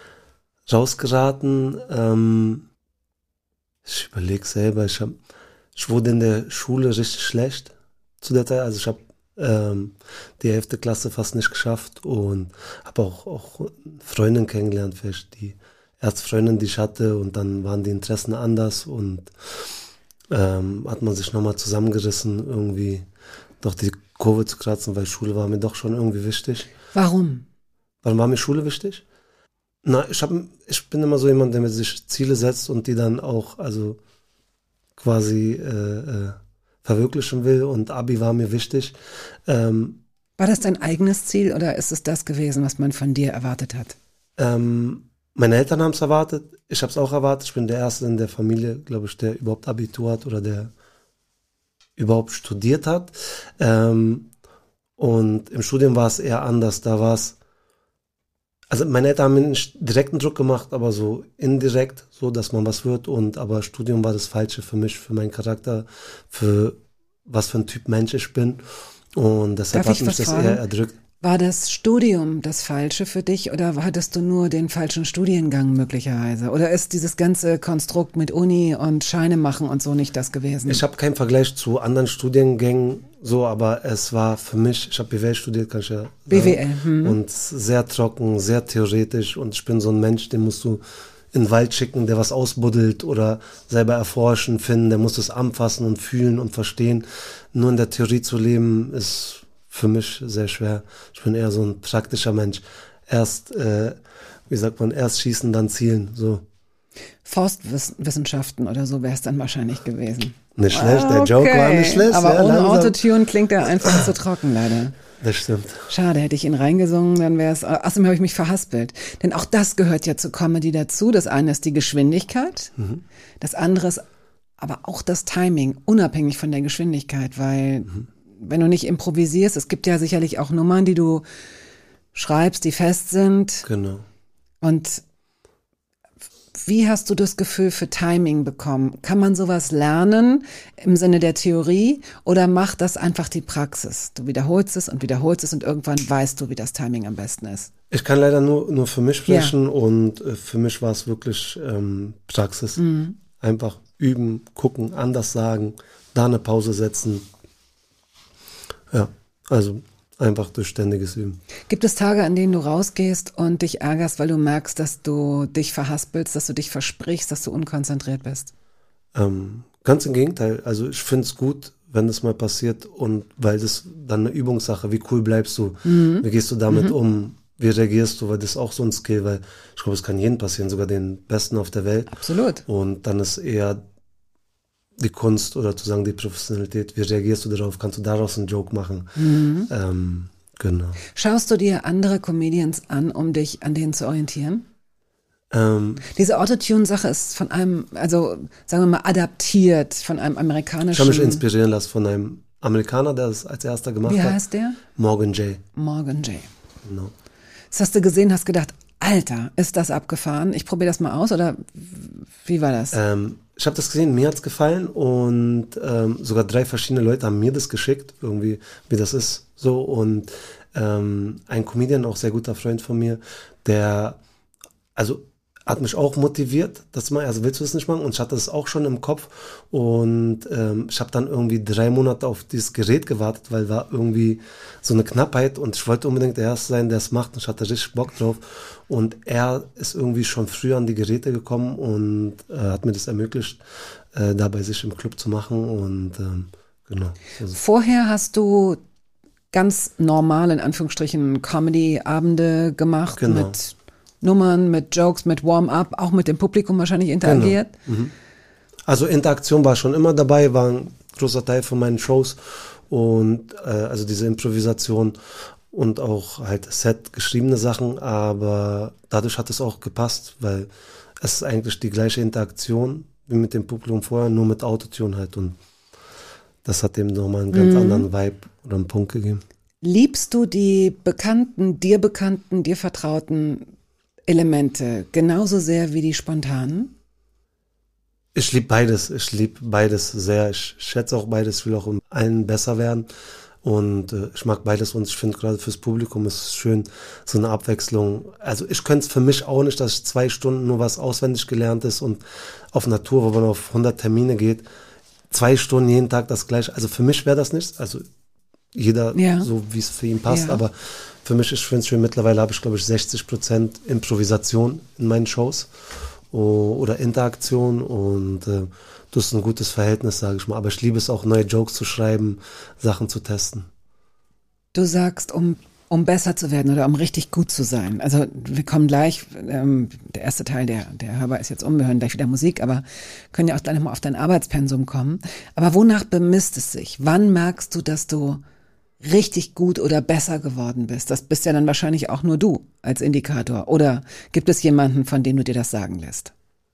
B: Ich überlege selber, ich wurde in der Schule richtig schlecht zu der Zeit. Also ich habe die 11. Klasse fast nicht geschafft und habe auch Freundinnen kennengelernt, vielleicht die erste Freundin, die ich hatte, und dann waren die Interessen anders und hat man sich nochmal zusammengerissen, irgendwie doch die Kurve zu kratzen, weil Schule war mir doch schon irgendwie wichtig.
D: Warum?
B: Warum war mir Schule wichtig? Na, ich bin immer so jemand, der mir sich Ziele setzt und die dann auch, also quasi verwirklichen will, und Abi war mir wichtig.
D: War das dein eigenes Ziel oder ist es das gewesen, was man von dir erwartet hat?
B: Meine Eltern haben es erwartet, ich habe es auch erwartet. Ich bin der Erste in der Familie, glaube ich, der überhaupt Abitur hat oder der überhaupt studiert hat. Und im Studium war es eher anders. Da war es, also meine Eltern haben mir nicht direkten Druck gemacht, aber so indirekt, so dass man was wird. Aber Studium war das Falsche für mich, für meinen Charakter, für was für ein Typ Mensch ich bin. Und deshalb hat mich das eher erdrückt.
D: War das Studium das Falsche für dich oder hattest du nur den falschen Studiengang möglicherweise? Oder ist dieses ganze Konstrukt mit Uni und Scheine machen und so nicht das gewesen?
B: Ich habe keinen Vergleich zu anderen Studiengängen, so, aber es war für mich, ich habe BWL studiert, kann ich ja sagen.
D: BWL.
B: Und sehr trocken, sehr theoretisch, und ich bin so ein Mensch, den musst du in den Wald schicken, der was ausbuddelt oder selber erforschen, finden, der muss es anfassen und fühlen und verstehen. Nur in der Theorie zu leben ist für mich sehr schwer. Ich bin eher so ein praktischer Mensch. Erst schießen, dann zielen, so.
D: Forstwissenschaften oder so wäre es dann wahrscheinlich gewesen.
B: Nicht schlecht, der Joke war nicht schlecht.
D: Aber
B: ja,
D: ohne
B: langsam.
D: Autotune klingt er einfach zu trocken, leider.
B: Das stimmt.
D: Schade, hätte ich ihn reingesungen, dann wäre es. Außerdem habe ich mich verhaspelt. Denn auch das gehört ja zur Comedy dazu. Das eine ist die Geschwindigkeit, das andere ist aber auch das Timing, unabhängig von der Geschwindigkeit, weil wenn du nicht improvisierst, es gibt ja sicherlich auch Nummern, die du schreibst, die fest sind.
B: Genau.
D: Und wie hast du das Gefühl für Timing bekommen? Kann man sowas lernen im Sinne der Theorie oder macht das einfach die Praxis? Du wiederholst es und irgendwann weißt du, wie das Timing am besten ist.
B: Ich kann leider nur für mich sprechen und für mich war es wirklich Praxis. Einfach üben, gucken, anders sagen, da eine Pause setzen. Ja, also einfach durch ständiges Üben.
D: Gibt es Tage, an denen du rausgehst und dich ärgerst, weil du merkst, dass du dich verhaspelst, dass du dich versprichst, dass du unkonzentriert bist?
B: Ganz im Gegenteil. Also ich finde es gut, wenn das mal passiert und weil das dann eine Übungssache, wie cool bleibst du, wie gehst du damit um, wie reagierst du, weil das ist auch so ein Skill, weil ich glaube, es kann jedem passieren, sogar den Besten auf der Welt.
D: Absolut.
B: Und dann ist eher die Kunst oder zu sagen die Professionalität, wie reagierst du darauf, kannst du daraus einen Joke machen. Genau.
D: Schaust du dir andere Comedians an, um dich an denen zu orientieren? Diese Autotune-Sache ist von einem, also sagen wir mal adaptiert, von einem amerikanischen...
B: Ich habe mich inspirieren lassen von einem Amerikaner, der das als erster gemacht hat.
D: Wie heißt der?
B: Morgan J.
D: Morgan J.
B: Genau.
D: Das hast du gesehen, hast gedacht, Alter, ist das abgefahren? Ich probiere das mal aus, oder wie war das?
B: Ich habe das gesehen, mir hat's gefallen und sogar 3 verschiedene Leute haben mir das geschickt, irgendwie, wie das ist, so. Und ein Comedian, auch sehr guter Freund von mir, der, also hat mich auch motiviert, das mal, also willst du das nicht machen? Und ich hatte das auch schon im Kopf und ich habe dann irgendwie 3 Monate auf dieses Gerät gewartet, weil war irgendwie so eine Knappheit und ich wollte unbedingt der Erste sein, der es macht und ich hatte richtig Bock drauf und er ist irgendwie schon früher an die Geräte gekommen und hat mir das ermöglicht, da bei sich im Club zu machen und genau. Also.
D: Vorher hast du ganz normal, in Anführungsstrichen, Comedy-Abende gemacht,
B: Genau.
D: mit Nummern, mit Jokes, mit Warm-up, auch mit dem Publikum wahrscheinlich interagiert.
B: Genau. Also Interaktion war schon immer dabei, war ein großer Teil von meinen Shows und also diese Improvisation und auch halt Set geschriebene Sachen, aber dadurch hat es auch gepasst, weil es ist eigentlich die gleiche Interaktion wie mit dem Publikum vorher, nur mit Autotune halt und das hat dem nochmal einen ganz anderen Vibe oder einen Punkt gegeben.
D: Liebst du die bekannten, dir vertrauten Elemente genauso sehr wie die spontanen?
B: Ich liebe beides sehr. Ich schätze auch beides, will auch in allen besser werden und ich mag beides und ich finde gerade fürs Publikum ist es schön, so eine Abwechslung. Also ich könnte es für mich auch nicht, dass ich 2 Stunden nur was auswendig gelernt ist und auf einer Tour, wo man auf 100 Termine geht, 2 Stunden jeden Tag das gleiche. Also für mich wäre das nichts, also jeder so, wie es für ihn passt, aber für mich, ich finde es schön, mittlerweile habe ich, glaube ich, 60% Improvisation in meinen Shows oder Interaktion und das ist ein gutes Verhältnis, sage ich mal. Aber ich liebe es auch, neue Jokes zu schreiben, Sachen zu testen.
D: Du sagst, um besser zu werden oder um richtig gut zu sein. Also wir kommen gleich, der erste Teil, der Hörbar ist jetzt wir hören gleich wieder Musik, aber können ja auch gleich nochmal auf dein Arbeitspensum kommen. Aber wonach bemisst es sich? Wann merkst du, dass du richtig gut oder besser geworden bist? Das bist ja dann wahrscheinlich auch nur du als Indikator. Oder gibt es jemanden, von dem du dir das sagen lässt?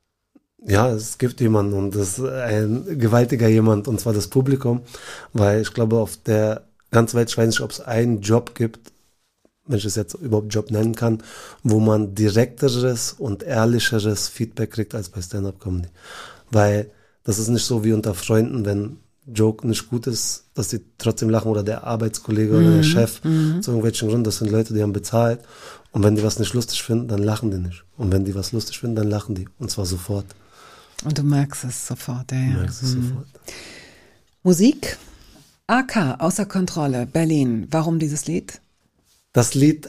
B: Ja, es gibt jemanden und das ist ein gewaltiger jemand und zwar das Publikum, weil ich glaube, auf der ganzen Welt, ich weiß nicht, ob es einen Job gibt, wenn ich es jetzt überhaupt Job nennen kann, wo man direkteres und ehrlicheres Feedback kriegt als bei Stand-Up-Comedy. Weil das ist nicht so wie unter Freunden, wenn Joke nicht gut ist, dass die trotzdem lachen oder der Arbeitskollege oder der Chef zu irgendwelchen Gründen, das sind Leute, die haben bezahlt und wenn die was nicht lustig finden, dann lachen die nicht. Und wenn die was lustig finden, dann lachen die und zwar sofort.
D: Und du merkst es sofort, ja.
B: Du merkst es sofort.
D: Musik? AK, Außer Kontrolle, Berlin. Warum dieses Lied?
B: Das Lied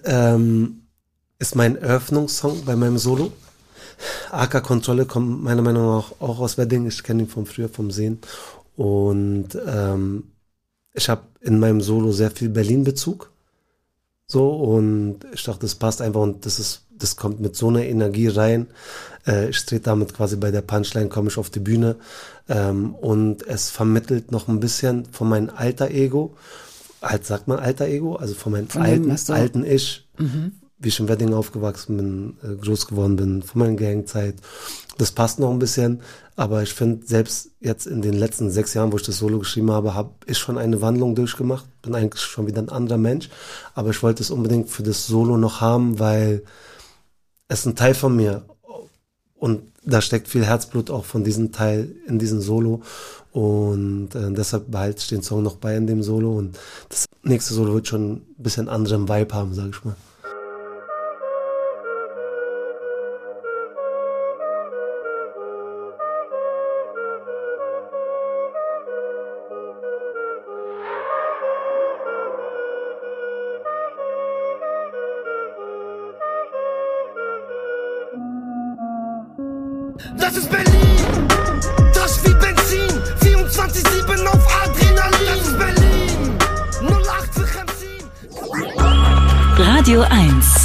B: ist mein Eröffnungssong bei meinem Solo. AK Kontrolle kommt meiner Meinung nach auch aus Wedding. Ich kenne ihn von früher, vom Sehen. Und ich habe in meinem Solo sehr viel Berlin-Bezug. So, und ich dachte, das passt einfach und das kommt mit so einer Energie rein. Ich trete damit quasi bei der Punchline, komme ich auf die Bühne und es vermittelt noch ein bisschen von meinem alter Ego, sagt man alter Ego, also von meinem alten Ich, wie ich im Wedding aufgewachsen bin, groß geworden bin, von meiner Gangzeit. Das passt noch ein bisschen, aber ich finde, selbst jetzt in den letzten 6 Jahren, wo ich das Solo geschrieben habe ich schon eine Wandlung durchgemacht, bin eigentlich schon wieder ein anderer Mensch, aber ich wollte es unbedingt für das Solo noch haben, weil es ein Teil von mir und da steckt viel Herzblut auch von diesem Teil in diesem Solo und deshalb behalte ich den Song noch bei in dem Solo und das nächste Solo wird schon ein bisschen anderen Vibe haben, sag ich mal.
I: Das ist Berlin, das wie Benzin, 24/7 auf Adrenalin. Das ist Berlin, 08 für Chemsin.
C: Radio 1.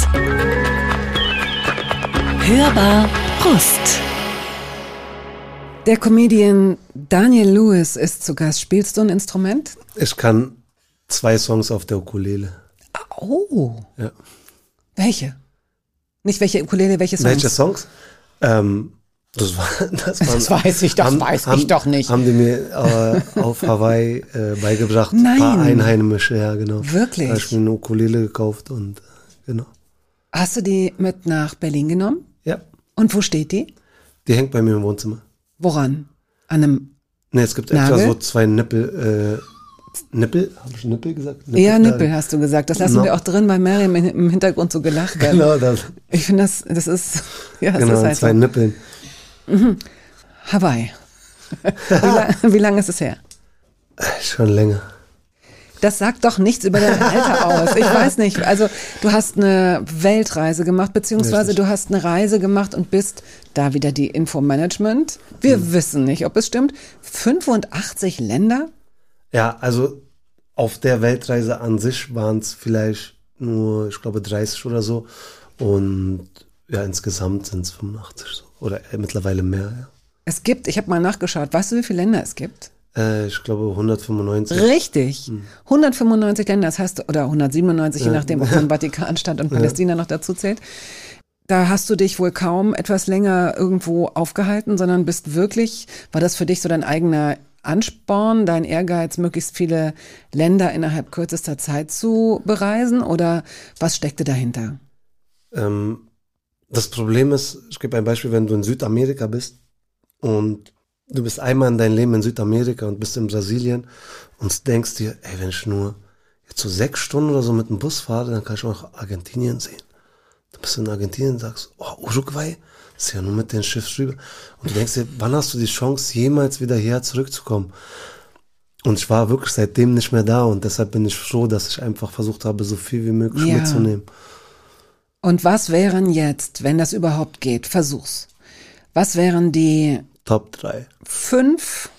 C: Hörbar Brust.
D: Der Comedian Daniel Lewis ist zu Gast. Spielst du ein Instrument?
B: Ich kann 2 Songs auf der Ukulele.
D: Oh.
B: Ja.
D: Welche? Nicht welche Ukulele, welche Songs?
B: Welche Songs? Das weiß ich
D: doch nicht.
B: Haben die mir auf Hawaii beigebracht.
D: Nein.
B: Ein paar Einheimische, ja, genau.
D: Wirklich?
B: Da habe ich mir eine Ukulele gekauft und genau.
D: Hast du die mit nach Berlin genommen?
B: Ja.
D: Und wo steht die?
B: Die hängt bei mir im Wohnzimmer.
D: Woran? An einem
B: Ne, es gibt
D: Nagel?
B: extra so 2 Nippel. Nippel? Habe ich Nippel gesagt?
D: Ja, Nippel hast du gesagt. Das lassen wir auch drin, weil Mariam im Hintergrund so gelacht hat.
B: Genau das.
D: Ich finde, das ist, ja, das
B: Genau,
D: ist halt
B: 2
D: so.
B: Nippeln.
D: Hawaii. Wie lange ist es her?
B: Schon länger.
D: Das sagt doch nichts über dein Alter aus. Ich weiß nicht. Also du hast eine Weltreise gemacht, beziehungsweise du hast eine Reise gemacht und bist, da wieder die Infomanagement. Wir wissen nicht, ob es stimmt. 85 Länder?
B: Ja, also auf der Weltreise an sich waren es vielleicht nur, ich glaube, 30 oder so. Und ja, insgesamt sind es 85 so. Oder mittlerweile mehr, ja.
D: Es gibt, ich habe mal nachgeschaut, weißt du, wie viele Länder es gibt?
B: Ich glaube 195.
D: Richtig. 195 Länder, das heißt, oder 197, je nachdem, ob man Vatikanstadt und Palästina noch dazu zählt. Da hast du dich wohl kaum etwas länger irgendwo aufgehalten, sondern bist wirklich, war das für dich so dein eigener Ansporn, dein Ehrgeiz, möglichst viele Länder innerhalb kürzester Zeit zu bereisen? Oder was steckte dahinter?
B: Das Problem ist, ich gebe ein Beispiel, wenn du in Südamerika bist und du bist einmal in deinem Leben in Südamerika und bist in Brasilien und denkst dir, ey, wenn ich nur jetzt so 6 Stunden oder so mit dem Bus fahre, dann kann ich auch Argentinien sehen. Dann bist du in Argentinien und sagst, oh, Uruguay, das ist ja nur mit dem Schiff rüber. Und du denkst dir, wann hast du die Chance, jemals wieder hierher zurückzukommen? Und ich war wirklich seitdem nicht mehr da und deshalb bin ich froh, dass ich einfach versucht habe, so viel wie möglich mitzunehmen.
D: Und was wären jetzt, wenn das überhaupt geht, versuch's, was wären die
B: Top 3.
D: 5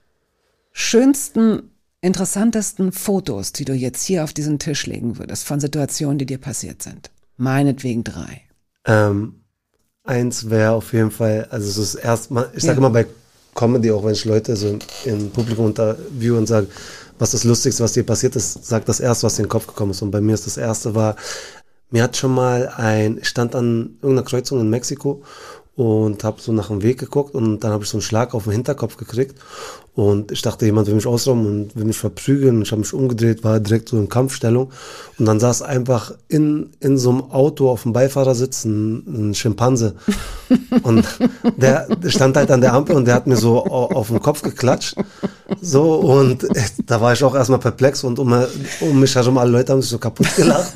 D: schönsten, interessantesten Fotos, die du jetzt hier auf diesen Tisch legen würdest, von Situationen, die dir passiert sind? Meinetwegen 3.
B: 1 wäre auf jeden Fall, also es ist erstmal, ich sage immer bei Comedy, auch wenn ich Leute so im Publikum interviewe und sage, was das Lustigste, was dir passiert ist, sag das erste, was dir in den Kopf gekommen ist. Und bei mir ist das erste war, mir hat schon mal ich stand an irgendeiner Kreuzung in Mexiko und habe so nach dem Weg geguckt und dann habe ich so einen Schlag auf den Hinterkopf gekriegt und ich dachte, jemand will mich ausrauben und will mich verprügeln und ich habe mich umgedreht, war direkt so in Kampfstellung und dann saß einfach in so einem Auto auf dem Beifahrersitz ein Schimpanse und der stand halt an der Ampel und der hat mir so auf den Kopf geklatscht so und da war ich auch erstmal perplex und um mich herum alle Leute haben sich so kaputt gelacht.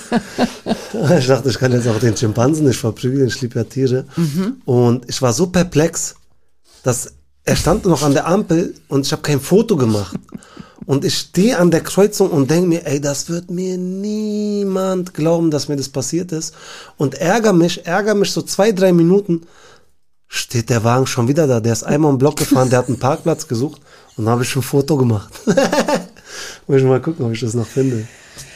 B: Ich dachte, ich kann jetzt auch den Schimpansen nicht verprügeln, ich liebe ja Tiere. Und ich war so perplex, dass er stand noch an der Ampel und ich habe kein Foto gemacht. Und ich stehe an der Kreuzung und denke mir, ey, das wird mir niemand glauben, dass mir das passiert ist. Und ärgere mich so 2-3 Minuten, steht der Wagen schon wieder da. Der ist einmal im Block gefahren, der hat einen Parkplatz gesucht und dann habe ich schon ein Foto gemacht. Muss ich mal gucken, ob ich das noch finde.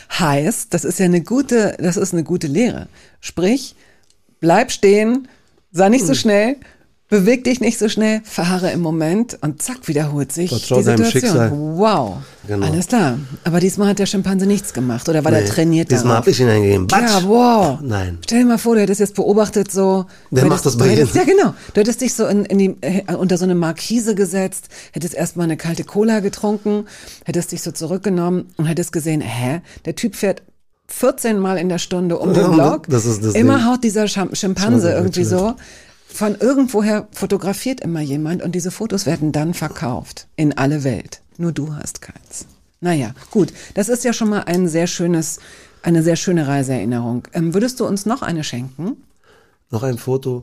D: Heißt, das ist eine gute Lehre. Sprich, bleib stehen, Sei nicht so schnell, beweg dich nicht so schnell, verharre im Moment und zack, wiederholt sich
B: Vertrau
D: die
B: deinem
D: Situation.
B: Schicksal.
D: Wow,
B: Genau.
D: alles klar. Aber diesmal hat der Schimpanse nichts gemacht oder war der trainiert
B: Diesmal
D: darauf?
B: habe ich ihn eingegeben.
D: Ja, wow.
B: Nein.
D: Stell dir mal vor, du hättest jetzt beobachtet so.
B: Der
D: du
B: macht
D: hättest-
B: das bei
D: du hättest-
B: jedem.
D: Ja, genau. Du hättest dich so unter so eine Markise gesetzt, hättest erstmal eine kalte Cola getrunken, hättest dich so zurückgenommen und hättest gesehen, der Typ fährt 14 Mal in der Stunde um den Block.
B: Das ist das
D: immer
B: Ding.
D: haut dieser Schimpanse
B: Das war
D: irgendwie
B: wirklich
D: so. Von irgendwoher fotografiert immer jemand und diese Fotos werden dann verkauft in alle Welt. Nur du hast keins. Naja, gut. Das ist ja schon mal eine sehr schöne Reiseerinnerung. Würdest du uns noch eine schenken?
B: Noch ein Foto.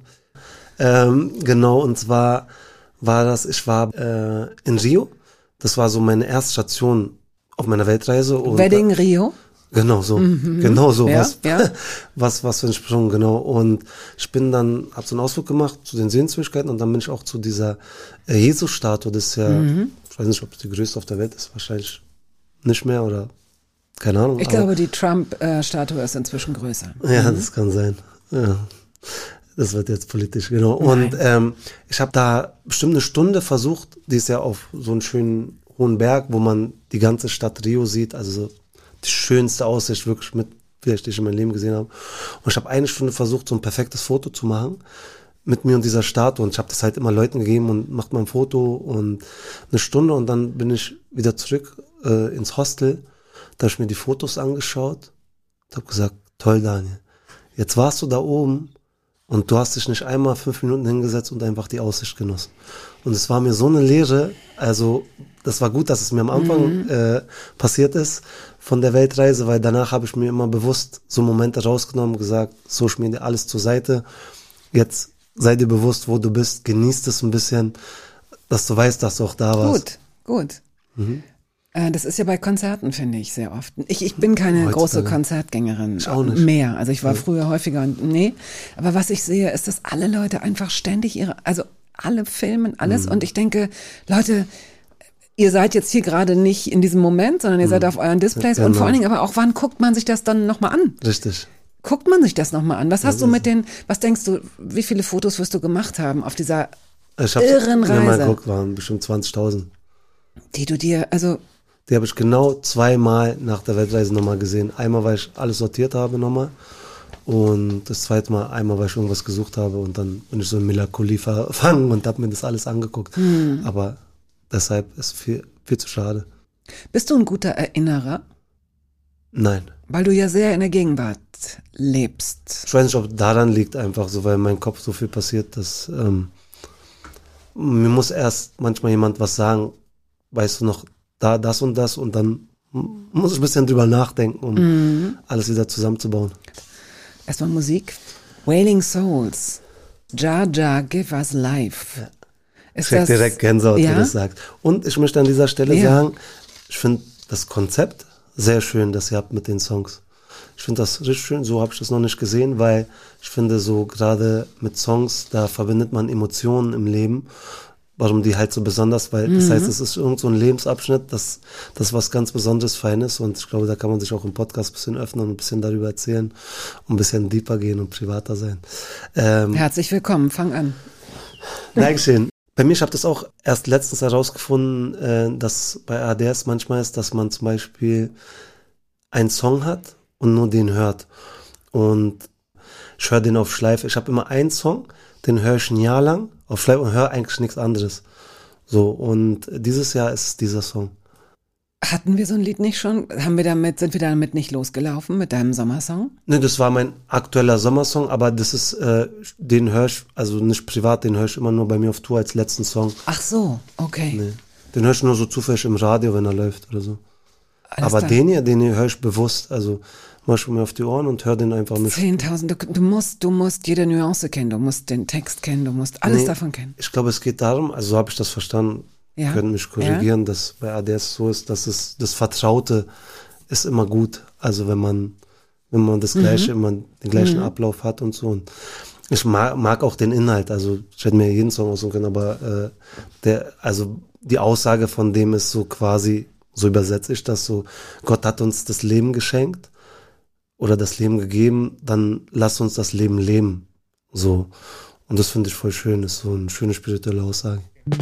B: Genau, und zwar ich war in Rio. Das war so meine erste Station auf meiner Weltreise. Und
D: Wedding Rio?
B: Genau so, genau so,
D: Ja,
B: was für ein Sprung, genau. Und ich bin dann, hab so einen Ausflug gemacht zu den Sehenswürdigkeiten und dann bin ich auch zu dieser Jesus-Statue, das ist ja, ich weiß nicht, ob es die größte auf der Welt ist, wahrscheinlich nicht mehr oder, keine Ahnung.
D: Ich glaube, die Trump-Statue ist inzwischen größer.
B: Ja, das kann sein, ja. Das wird jetzt politisch, genau. Und ich habe da bestimmt eine Stunde versucht, die ist ja auf so einen schönen hohen Berg, wo man die ganze Stadt Rio sieht, also so die schönste Aussicht wirklich mit, vielleicht die ich in meinem Leben gesehen habe. Und ich habe eine Stunde versucht, so ein perfektes Foto zu machen mit mir und dieser Statue. Und ich habe das halt immer Leuten gegeben und macht mal ein Foto und eine Stunde. Und dann bin ich wieder zurück ins Hostel. Da habe ich mir die Fotos angeschaut und habe gesagt, toll Daniel, jetzt warst du da oben und du hast dich nicht einmal 5 Minuten hingesetzt und einfach die Aussicht genossen. Und es war mir so eine Lehre, also das war gut, dass es mir am Anfang passiert ist von der Weltreise, weil danach habe ich mir immer bewusst so Momente rausgenommen, gesagt, Social Media alles zur Seite, jetzt sei dir bewusst, wo du bist, genießt es ein bisschen, dass du weißt, dass du auch da warst.
D: Gut. Das ist ja bei Konzerten, finde ich, sehr oft. Ich bin keine große Konzertgängerin
B: Ich auch nicht.
D: mehr. Also ich war früher häufiger und aber was ich sehe, ist, dass alle Leute einfach ständig alle filmen, alles. Und ich denke, Leute, ihr seid jetzt hier gerade nicht in diesem Moment, sondern ihr seid auf euren Displays und vor allen Dingen aber auch, wann guckt man sich das dann nochmal an?
B: Richtig.
D: Guckt man sich das nochmal an? Was hast du was denkst du, wie viele Fotos wirst du gemacht haben auf dieser irren
B: Ich habe mal
D: Reise?
B: geguckt, waren bestimmt 20.000.
D: Die du dir,
B: Die habe ich genau 2-mal nach der Weltreise nochmal gesehen. Einmal, weil ich alles sortiert habe nochmal. Und das zweite Mal einmal, weil ich irgendwas gesucht habe. Und dann bin ich so in Melancholie verfangen und habe mir das alles angeguckt. Aber deshalb ist viel zu schade.
D: bist du ein guter Erinnerer?
B: Nein.
D: Weil du ja sehr in der Gegenwart lebst.
B: Ich weiß nicht, ob daran liegt einfach so, weil in meinem Kopf so viel passiert, dass mir muss erst manchmal jemand was sagen, weißt du noch, da, das und dann muss ich ein bisschen drüber nachdenken, um alles wieder zusammenzubauen.
D: Erstmal Musik. Wailing Souls. Ja, give us life.
B: Ja.
D: Ist
B: Ich krieg direkt Gänsehaut,
D: ja?
B: wenn du das sagst. Und ich möchte an dieser Stelle sagen, ich finde das Konzept sehr schön, das ihr habt mit den Songs. Ich finde das richtig schön, so habe ich das noch nicht gesehen, weil ich finde so gerade mit Songs, da verbindet man Emotionen im Leben. Warum die halt so besonders, weil das heißt, es ist irgend so ein Lebensabschnitt, das was ganz Besonderes für einen ist und ich glaube, da kann man sich auch im Podcast ein bisschen öffnen und ein bisschen darüber erzählen und ein bisschen deeper gehen und privater sein.
D: Herzlich willkommen, fang an.
B: Dankeschön. Bei mir, ich habe das auch erst letztens herausgefunden, dass bei ADS manchmal ist, dass man zum Beispiel einen Song hat und nur den hört. Und ich höre den auf Schleife. Ich habe immer einen Song, den höre ich ein Jahr lang auf Schleife und höre eigentlich nichts anderes. So, und dieses Jahr ist es dieser Song.
D: Hatten wir so ein Lied nicht schon? Sind wir damit nicht losgelaufen mit deinem Sommersong?
B: Ne, das war mein aktueller Sommersong, aber das ist, den höre ich, also nicht privat, den höre ich immer nur bei mir auf Tour als letzten Song.
D: Ach so, okay.
B: Nee, den höre ich nur so zufällig im Radio, wenn er läuft oder so.
D: Alles
B: aber
D: klar.
B: den hier höre ich bewusst, also mach ich mir auf die Ohren und höre den einfach nicht.
D: 10.000, du musst jede Nuance kennen, du musst den Text kennen, du musst alles davon kennen.
B: Ich glaube, es geht darum, also so habe ich das verstanden,
D: Ja.
B: können mich korrigieren, dass bei ADS so ist, dass es das Vertraute ist immer gut. Also wenn man das Gleiche, immer den gleichen Ablauf hat und so. Und ich mag auch den Inhalt, also ich hätte mir jeden Song aussuchen können, aber die Aussage von dem ist so quasi, so übersetze ich das so, Gott hat uns das Leben geschenkt oder das Leben gegeben, dann lass uns das Leben leben. So. Und das finde ich voll schön, das ist so eine schöne spirituelle Aussage.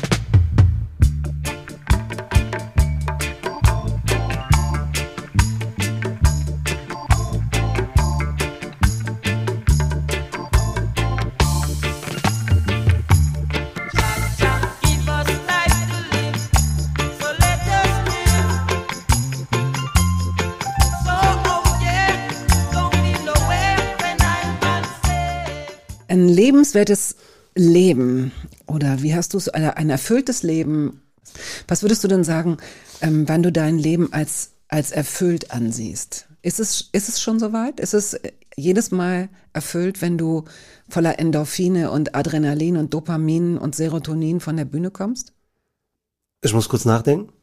D: Ein lebenswertes Leben oder wie hast du es, ein erfülltes Leben, was würdest du denn sagen, wann du dein Leben als erfüllt ansiehst? Ist es schon soweit? Ist es jedes Mal erfüllt, wenn du voller Endorphine und Adrenalin und Dopamin und Serotonin von der Bühne kommst?
B: Ich muss kurz nachdenken.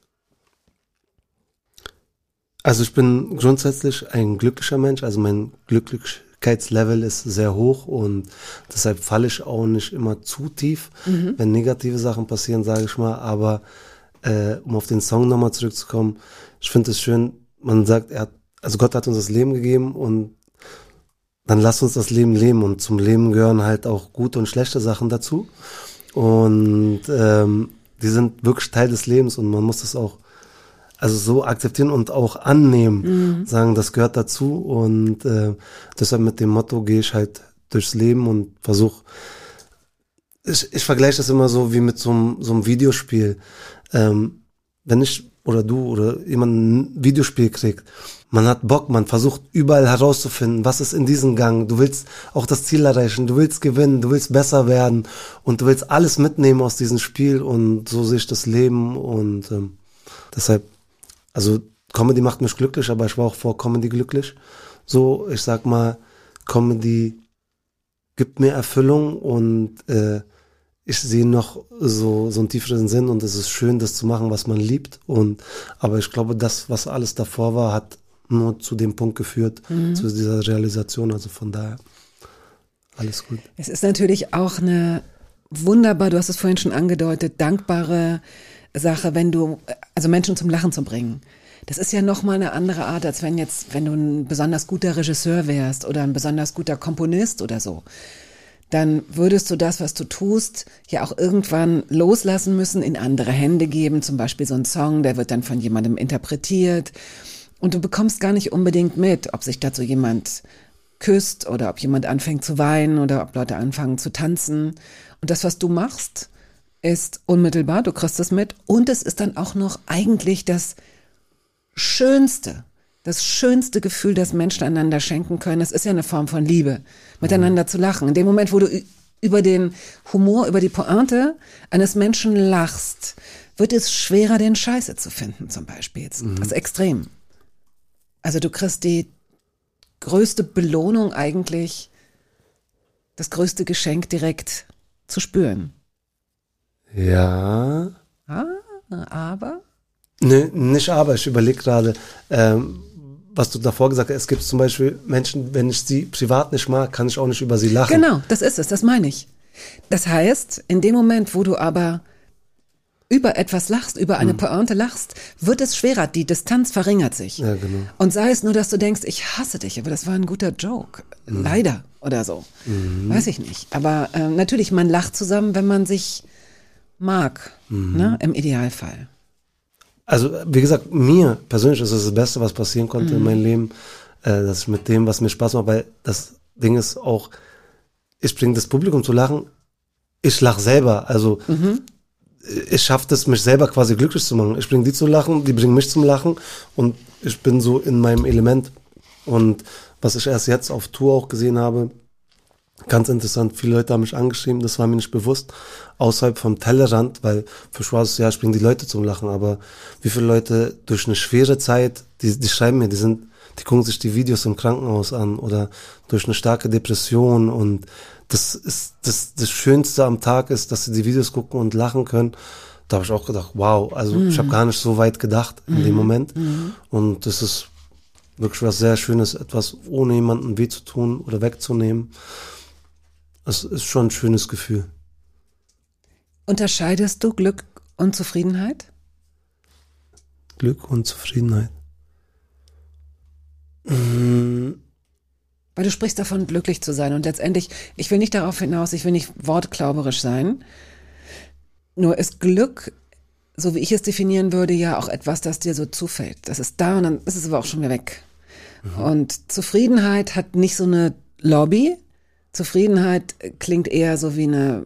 B: Also ich bin grundsätzlich ein glücklicher Mensch, also mein Glücklichkeitslevel ist sehr hoch und deshalb falle ich auch nicht immer zu tief, wenn negative Sachen passieren, sage ich mal, aber um auf den Song nochmal zurückzukommen, ich finde es schön, man sagt, Gott hat uns das Leben gegeben und dann lass uns das Leben leben und zum Leben gehören halt auch gute und schlechte Sachen dazu und die sind wirklich Teil des Lebens und man muss das auch so akzeptieren und auch annehmen, sagen, das gehört dazu und deshalb mit dem Motto gehe ich halt durchs Leben und versuche, ich vergleiche das immer so wie mit so einem Videospiel. Wenn ich oder du oder jemand ein Videospiel kriegt, man hat Bock, man versucht überall herauszufinden, was ist in diesem Gang, du willst auch das Ziel erreichen, du willst gewinnen, du willst besser werden und du willst alles mitnehmen aus diesem Spiel und so sehe ich das Leben und deshalb, Comedy macht mich glücklich, aber ich war auch vor Comedy glücklich. So, ich sag mal, Comedy gibt mir Erfüllung und ich sehe noch so einen tieferen Sinn und es ist schön, das zu machen, was man liebt. Aber ich glaube, das, was alles davor war, hat nur zu dem Punkt geführt, zu dieser Realisation. Also von daher, alles gut.
D: Es ist natürlich auch eine wunderbar, du hast es vorhin schon angedeutet, dankbare Sache, wenn du, Menschen zum Lachen zu bringen. Das ist ja nochmal eine andere Art, als wenn du ein besonders guter Regisseur wärst oder ein besonders guter Komponist oder so. Dann würdest du das, was du tust, ja auch irgendwann loslassen müssen, in andere Hände geben. Zum Beispiel so ein Song, der wird dann von jemandem interpretiert. Und du bekommst gar nicht unbedingt mit, ob sich dazu jemand küsst oder ob jemand anfängt zu weinen oder ob Leute anfangen zu tanzen. Und das, was du machst, ist unmittelbar, du kriegst es mit. Und es ist dann auch noch eigentlich das schönste Gefühl, das Menschen einander schenken können. Es ist ja eine Form von Liebe, miteinander zu lachen. In dem Moment, wo du über den Humor, über die Pointe eines Menschen lachst, wird es schwerer, den Scheiße zu finden, zum Beispiel. Das ist extrem. Also du kriegst die größte Belohnung eigentlich, das größte Geschenk direkt zu spüren.
B: Ja.
D: Aber?
B: Nee, nicht aber. Ich überlege gerade, was du davor gesagt hast. Es gibt zum Beispiel Menschen, wenn ich sie privat nicht mag, kann ich auch nicht über sie lachen.
D: Genau, das ist es, das meine ich. Das heißt, in dem Moment, wo du aber über etwas lachst, über eine Pointe lachst, wird es schwerer, die Distanz verringert sich.
B: Ja, genau.
D: Und sei es nur, dass du denkst, ich hasse dich, aber das war ein guter Joke. Leider oder so. Weiß ich nicht. Aber natürlich, man lacht zusammen, wenn man sich mag, ne? Im Idealfall.
B: Also, wie gesagt, mir persönlich ist es das Beste, was passieren konnte in meinem Leben, dass ich mit dem, was mir Spaß macht, weil das Ding ist auch, ich bringe das Publikum zu lachen, ich lache selber, also ich schaffe es, mich selber quasi glücklich zu machen. Ich bringe die zu lachen, die bringen mich zum Lachen und ich bin so in meinem Element. Und was ich erst jetzt auf Tour auch gesehen habe, ganz interessant, viele Leute haben mich angeschrieben, das war mir nicht bewusst, außerhalb vom Tellerrand, weil für Schwarz, ja, ich bringe die Leute zum Lachen, aber wie viele Leute durch eine schwere Zeit, die schreiben mir, die gucken sich die Videos im Krankenhaus an oder durch eine starke Depression und das ist das Schönste am Tag ist, dass sie die Videos gucken und lachen können. Da habe ich auch gedacht, wow, also ich habe gar nicht so weit gedacht in dem Moment und das ist wirklich was sehr Schönes, etwas ohne jemanden weh zu tun oder wegzunehmen. Das ist schon ein schönes Gefühl.
D: Unterscheidest du Glück und Zufriedenheit?
B: Glück und Zufriedenheit.
D: Weil du sprichst davon, glücklich zu sein. Und letztendlich, ich will nicht darauf hinaus, ich will nicht wortklauberisch sein. Nur ist Glück, so wie ich es definieren würde, ja auch etwas, das dir so zufällt. Das ist da und dann ist es aber auch schon wieder weg. Und Zufriedenheit hat nicht so eine Lobby. Zufriedenheit klingt eher so wie eine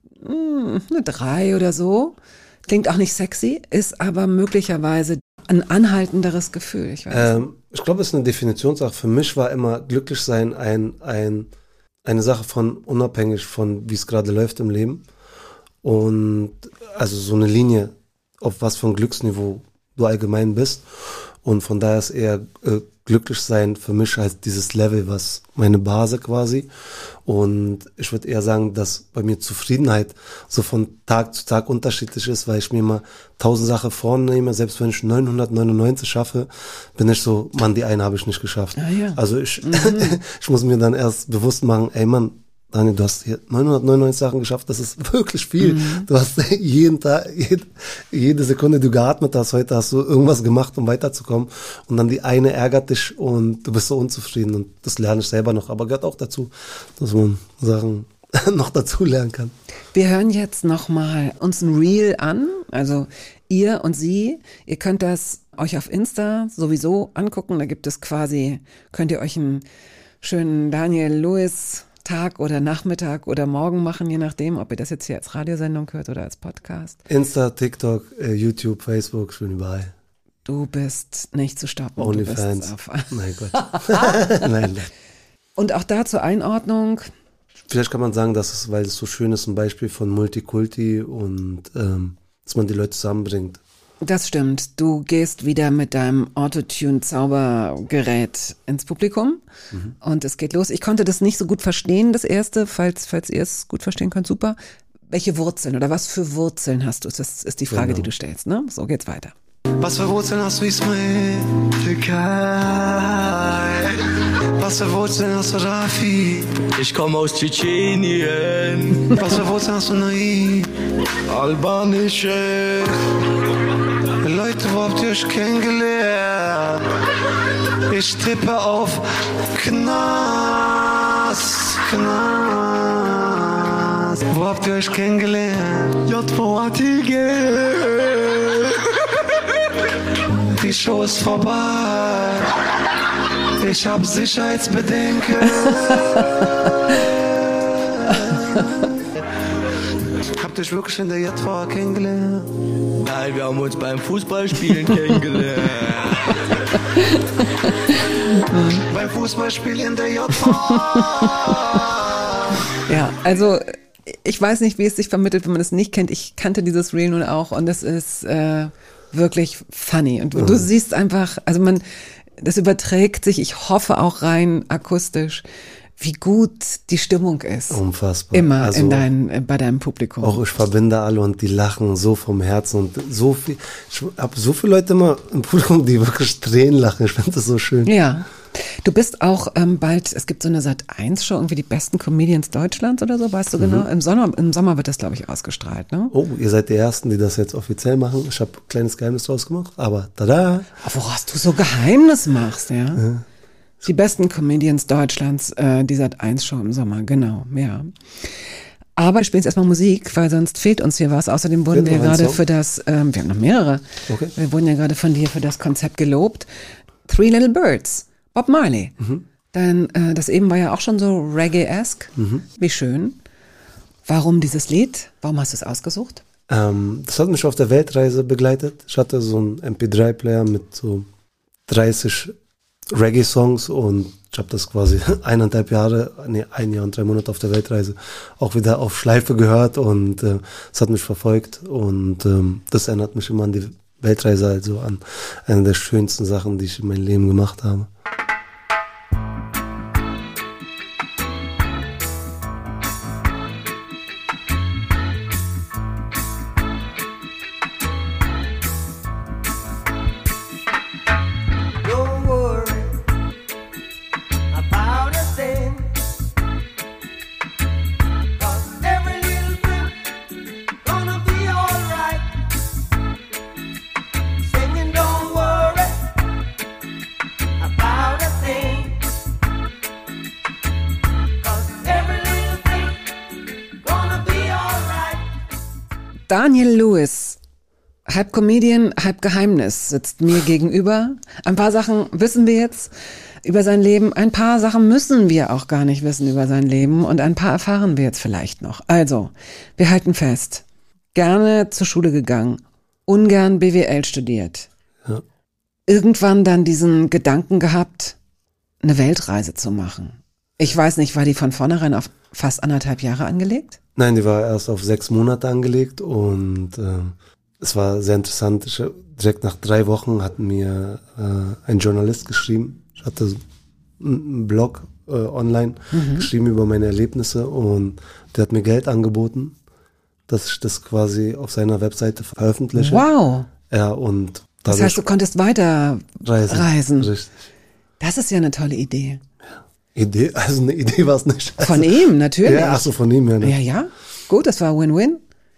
D: 3 oder so. Klingt auch nicht sexy, ist aber möglicherweise ein anhaltenderes Gefühl. Ich
B: glaube, es ist eine Definitionssache. Für mich war immer glücklich sein eine Sache von unabhängig von, wie es gerade läuft im Leben. Und also so eine Linie, auf was für ein Glücksniveau du allgemein bist. Und von daher ist eher glücklich sein für mich halt dieses Level, was meine Basis quasi. Und ich würde eher sagen, dass bei mir Zufriedenheit so von Tag zu Tag unterschiedlich ist, weil ich mir immer 1000 Sachen vornehme. Selbst wenn ich 999 schaffe, bin ich so, Mann, die eine habe ich nicht geschafft.
D: Ah, ja.
B: Also ich muss mir dann erst bewusst machen, ey Mann, Daniel, du hast hier 999 Sachen geschafft, das ist wirklich viel. Du hast jeden Tag, jede Sekunde, die du geatmet hast, heute hast du irgendwas gemacht, um weiterzukommen. Und dann die eine ärgert dich und du bist so unzufrieden. Und das lerne ich selber noch, aber gehört auch dazu, dass man Sachen noch dazu lernen kann.
D: Wir hören jetzt nochmal uns ein Reel an, also ihr und sie. Ihr könnt das euch auf Insta sowieso angucken, da gibt es quasi, könnt ihr euch einen schönen Daniel Lewis Tag oder Nachmittag oder Morgen machen, je nachdem, ob ihr das jetzt hier als Radiosendung hört oder als Podcast.
B: Insta, TikTok, YouTube, Facebook, schon überall.
D: Du bist nicht zu stoppen.
B: OnlyFans. Nein, Gott. Nein.
D: Und auch da zur Einordnung.
B: Vielleicht kann man sagen, dass es, weil es so schön ist, ein Beispiel von Multikulti und dass man die Leute zusammenbringt.
D: Das stimmt. Du gehst wieder mit deinem Autotune-Zaubergerät ins Publikum und es geht los. Ich konnte das nicht so gut verstehen, das erste. Falls ihr es gut verstehen könnt, super. Welche Wurzeln oder was für Wurzeln hast du? Das ist die Frage, die du stellst, ne? So geht's weiter.
F: Was für Wurzeln hast du, Ismail? Türkei. Was für Wurzeln hast du, Rafi?
J: Ich komme aus Tschetschenien.
F: Was für Wurzeln hast du, Naib?
J: Albanische.
F: Leute, wo habt ihr euch kennengelernt? Ich tippe auf Knast. Wo habt ihr euch kennengelernt?
J: JVATG.
F: Die Show ist vorbei. Ich hab Sicherheitsbedenken. Habt ihr euch wirklich in der JVA kennengelernt?
J: Nein, wir haben uns beim Fußballspielen kennengelernt.
F: Beim Fußballspiel in der JVA.
D: Ja, also ich weiß nicht, wie es sich vermittelt, wenn man es nicht kennt. Ich kannte dieses Reel nun auch und es ist wirklich funny. Und du siehst einfach, also das überträgt sich, ich hoffe auch rein akustisch, wie gut die Stimmung ist.
B: Unfassbar.
D: Immer
B: also,
D: bei deinem Publikum.
B: Auch ich verbinde alle und die lachen so vom Herzen und so viel. Ich habe so viele Leute immer im Publikum, die wirklich Tränen lachen. Ich finde das so schön.
D: Ja. Du bist auch bald, es gibt so eine Sat.1-Show, irgendwie die besten Comedians Deutschlands oder so, weißt du genau? Im Sommer wird das, glaube ich, ausgestrahlt, ne?
B: Oh, ihr seid die Ersten, die das jetzt offiziell machen. Ich habe ein kleines Geheimnis draus gemacht, aber tada!
D: Woraus du so Geheimnis machst, ja? Die besten Comedians Deutschlands, die Sat.1-Show im Sommer, genau, ja. Aber wir spielen jetzt erstmal Musik, weil sonst fehlt uns hier was. Außerdem wurden wir gerade für das, wir haben noch mehrere, wir wurden ja gerade von dir für das Konzept gelobt. Three Little Birds. Bob Marley. Dann, das eben war ja auch schon so Reggae-esque. Wie schön. Warum dieses Lied? Warum hast du es ausgesucht?
B: Das hat mich auf der Weltreise begleitet. Ich hatte so einen MP3-Player mit so 30 Reggae-Songs und ich habe das quasi 1,5 Jahre, ein Jahr und 3 Monate auf der Weltreise auch wieder auf Schleife gehört und es hat mich verfolgt und das erinnert mich immer an die Weltreise, also an eine der schönsten Sachen, die ich in meinem Leben gemacht habe.
K: About
D: Daniel Lewis, halb Comedian, halb Geheimnis, sitzt mir gegenüber. Ein paar Sachen wissen wir jetzt über sein Leben. Ein paar Sachen müssen wir auch gar nicht wissen über sein Leben. Und ein paar erfahren wir jetzt vielleicht noch. Also, wir halten fest. Gerne zur Schule gegangen. Ungern BWL studiert.
B: Ja.
D: Irgendwann dann diesen Gedanken gehabt, eine Weltreise zu machen. Ich weiß nicht, war die von vornherein auf fast 1,5 Jahre angelegt?
B: Nein, die war erst auf 6 Monate angelegt und es war sehr interessant. Direkt nach 3 Wochen hat mir ein Journalist geschrieben. Ich hatte einen Blog online geschrieben über meine Erlebnisse und der hat mir Geld angeboten, dass ich das quasi auf seiner Webseite veröffentliche.
D: Wow!
B: Ja, und
D: das heißt, du konntest weiter reisen.
B: Richtig.
D: Das ist ja eine tolle Idee.
B: Idee? Also eine Idee war es nicht. Also,
D: von ihm, natürlich.
B: Ja, ach so, von ihm, ja. Ne?
D: Ja. Gut, das war Win-Win.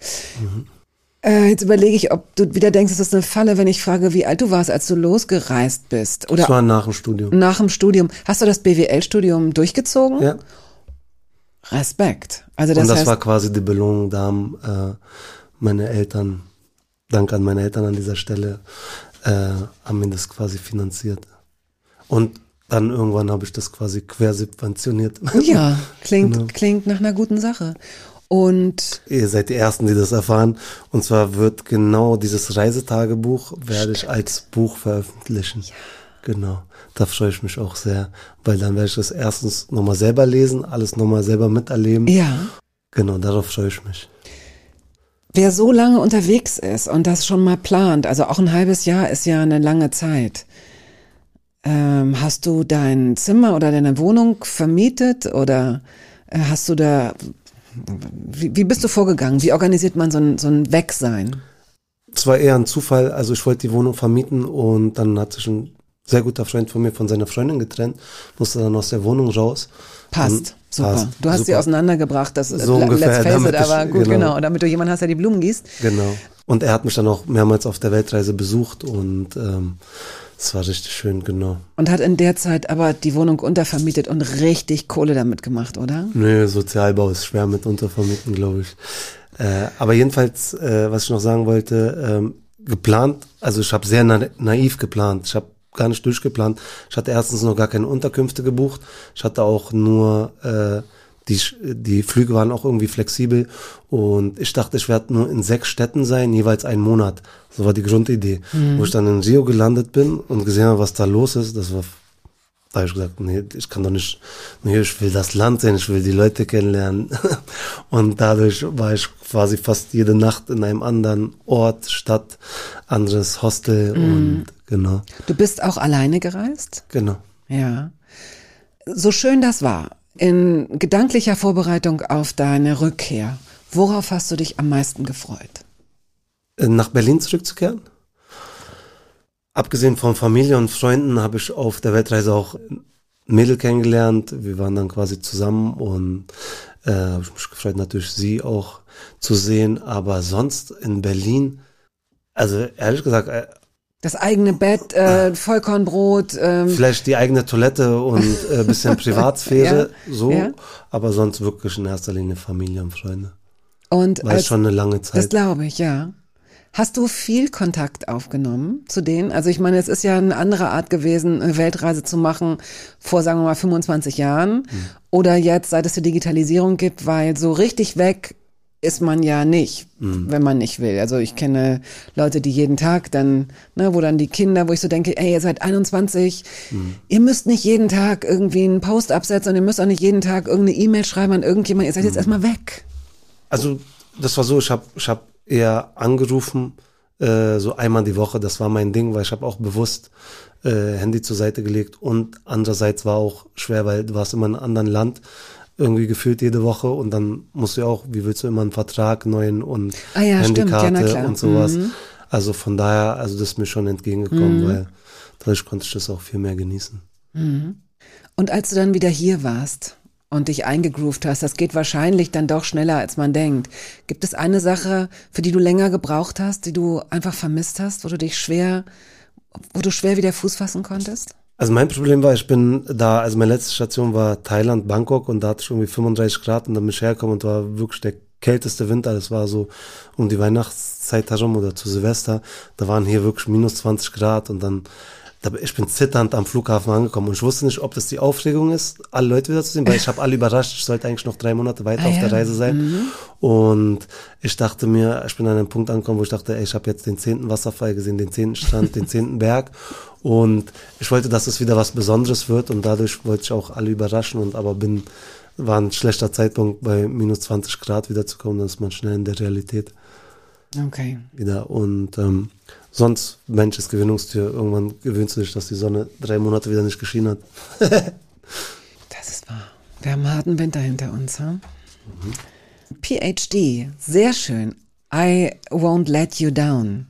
D: Jetzt überlege ich, ob du wieder denkst, es ist eine Falle, wenn ich frage, wie alt du warst, als du losgereist bist. Oder
B: das war nach dem Studium.
D: Nach dem Studium. Hast du das BWL-Studium durchgezogen?
B: Ja.
D: Respekt. Also das
B: und das
D: heißt,
B: war quasi die Belohnung, da haben meine Eltern, Dank an meine Eltern an dieser Stelle, haben mir das quasi finanziert. Und dann irgendwann habe ich das quasi quersubventioniert.
D: Ja, klingt nach einer guten Sache. Und
B: ihr seid die Ersten, die das erfahren. Und zwar wird genau dieses Reisetagebuch, werde ich als Buch veröffentlichen. Ja. Genau, da freue ich mich auch sehr, weil dann werde ich das erstens nochmal selber lesen, alles nochmal selber miterleben.
D: Ja.
B: Genau, darauf freue ich mich.
D: Wer so lange unterwegs ist und das schon mal plant, also auch ein halbes Jahr ist ja eine lange Zeit. Hast du dein Zimmer oder deine Wohnung vermietet oder hast du da, wie bist du vorgegangen? Wie organisiert man so ein Wegsein?
B: Es war eher ein Zufall, also ich wollte die Wohnung vermieten und dann hat sich ein sehr guter Freund von mir von seiner Freundin getrennt, musste dann aus der Wohnung raus.
D: Passt, super.
B: Passt,
D: du hast
B: super.
D: sie auseinandergebracht, das
B: so ungefähr,
D: let's face it, aber gut, genau, damit du jemanden hast, der die Blumen gießt.
B: Genau. Und er hat mich dann auch mehrmals auf der Weltreise besucht und es war richtig schön, genau.
D: Und hat in der Zeit aber die Wohnung untervermietet und richtig Kohle damit gemacht, oder?
B: Nö, Sozialbau ist schwer mit untervermieten, glaube ich. Aber jedenfalls, was ich noch sagen wollte, geplant, also ich habe sehr naiv geplant. Ich habe gar nicht durchgeplant. Ich hatte erstens noch gar keine Unterkünfte gebucht. Ich hatte auch nur, die Flüge waren auch irgendwie flexibel und ich dachte, ich werde nur in 6 Städten sein, jeweils einen Monat. So war die Grundidee. Wo ich dann in Rio gelandet bin und gesehen habe, was da los ist, da habe ich gesagt, nee, ich kann doch nicht, nee, ich will das Land sehen, ich will die Leute kennenlernen. Und dadurch war ich quasi fast jede Nacht in einem anderen Ort, Stadt, anderes Hostel und genau.
D: Du bist auch alleine gereist?
B: Genau.
D: Ja. So schön das war, in gedanklicher Vorbereitung auf deine Rückkehr, worauf hast du dich am meisten gefreut?
B: Nach Berlin zurückzukehren? Abgesehen von Familie und Freunden habe ich auf der Weltreise auch ein Mädel kennengelernt. Wir waren dann quasi zusammen und habe ich mich gefreut, natürlich sie auch zu sehen. Aber sonst in Berlin, also ehrlich gesagt,
D: das eigene Bett, Vollkornbrot.
B: Vielleicht die eigene Toilette und ein bisschen Privatsphäre, aber sonst wirklich in erster Linie Familie und Freunde.
D: Und
B: war schon eine lange Zeit.
D: Das glaube ich, ja. Hast du viel Kontakt aufgenommen zu denen? Also ich meine, es ist ja eine andere Art gewesen, eine Weltreise zu machen vor, sagen wir mal, 25 Jahren oder jetzt, seit es die Digitalisierung gibt, weil so richtig weg ist man ja nicht, wenn man nicht will. Also ich kenne Leute, die jeden Tag dann, wo dann die Kinder, wo ich so denke, ey, ihr seid 21, ihr müsst nicht jeden Tag irgendwie einen Post absetzen und ihr müsst auch nicht jeden Tag irgendeine E-Mail schreiben an irgendjemand, ihr seid jetzt erstmal weg.
B: Also das war so, ich hab eher angerufen, so einmal die Woche, das war mein Ding, weil ich habe auch bewusst Handy zur Seite gelegt und andererseits war auch schwer, weil du warst immer in einem anderen Land, irgendwie gefühlt jede Woche und dann musst du ja auch, wie willst du immer einen Vertrag, neuen und Handykarte und sowas. Also von daher, also das ist mir schon entgegengekommen, weil dadurch konnte ich das auch viel mehr genießen.
D: Und als du dann wieder hier warst und dich eingegroovt hast, das geht wahrscheinlich dann doch schneller, als man denkt. Gibt es eine Sache, für die du länger gebraucht hast, die du einfach vermisst hast, wo du schwer wieder Fuß fassen konntest?
B: Also mein Problem war, ich bin da, also meine letzte Station war Thailand, Bangkok und da hatte ich irgendwie 35 Grad und dann bin ich hergekommen und war wirklich der kälteste Winter, das war so um die Weihnachtszeit herum oder zu Silvester, da waren hier wirklich minus 20 Grad und dann, ich bin zitternd am Flughafen angekommen und ich wusste nicht, ob das die Aufregung ist, alle Leute wieder zu sehen, weil ich habe alle überrascht, ich sollte eigentlich noch 3 Monate weiter auf der Reise sein und ich dachte mir, ich bin an einem Punkt angekommen, wo ich dachte, ey, ich habe jetzt den 10. Wasserfall gesehen, den 10. Strand, den 10. Berg und ich wollte, dass es wieder was Besonderes wird und dadurch wollte ich auch alle überraschen und war ein schlechter Zeitpunkt, bei minus 20 Grad wiederzukommen, dann ist man schnell in der Realität.
D: Okay.
B: Wieder und sonst, Mensch ist Gewinnungstier. Irgendwann gewöhnst du dich, dass die Sonne 3 Monate wieder nicht geschienen hat.
D: Das ist wahr. Wir haben einen harten Winter hinter uns, ha? PhD, sehr schön. I won't let you down.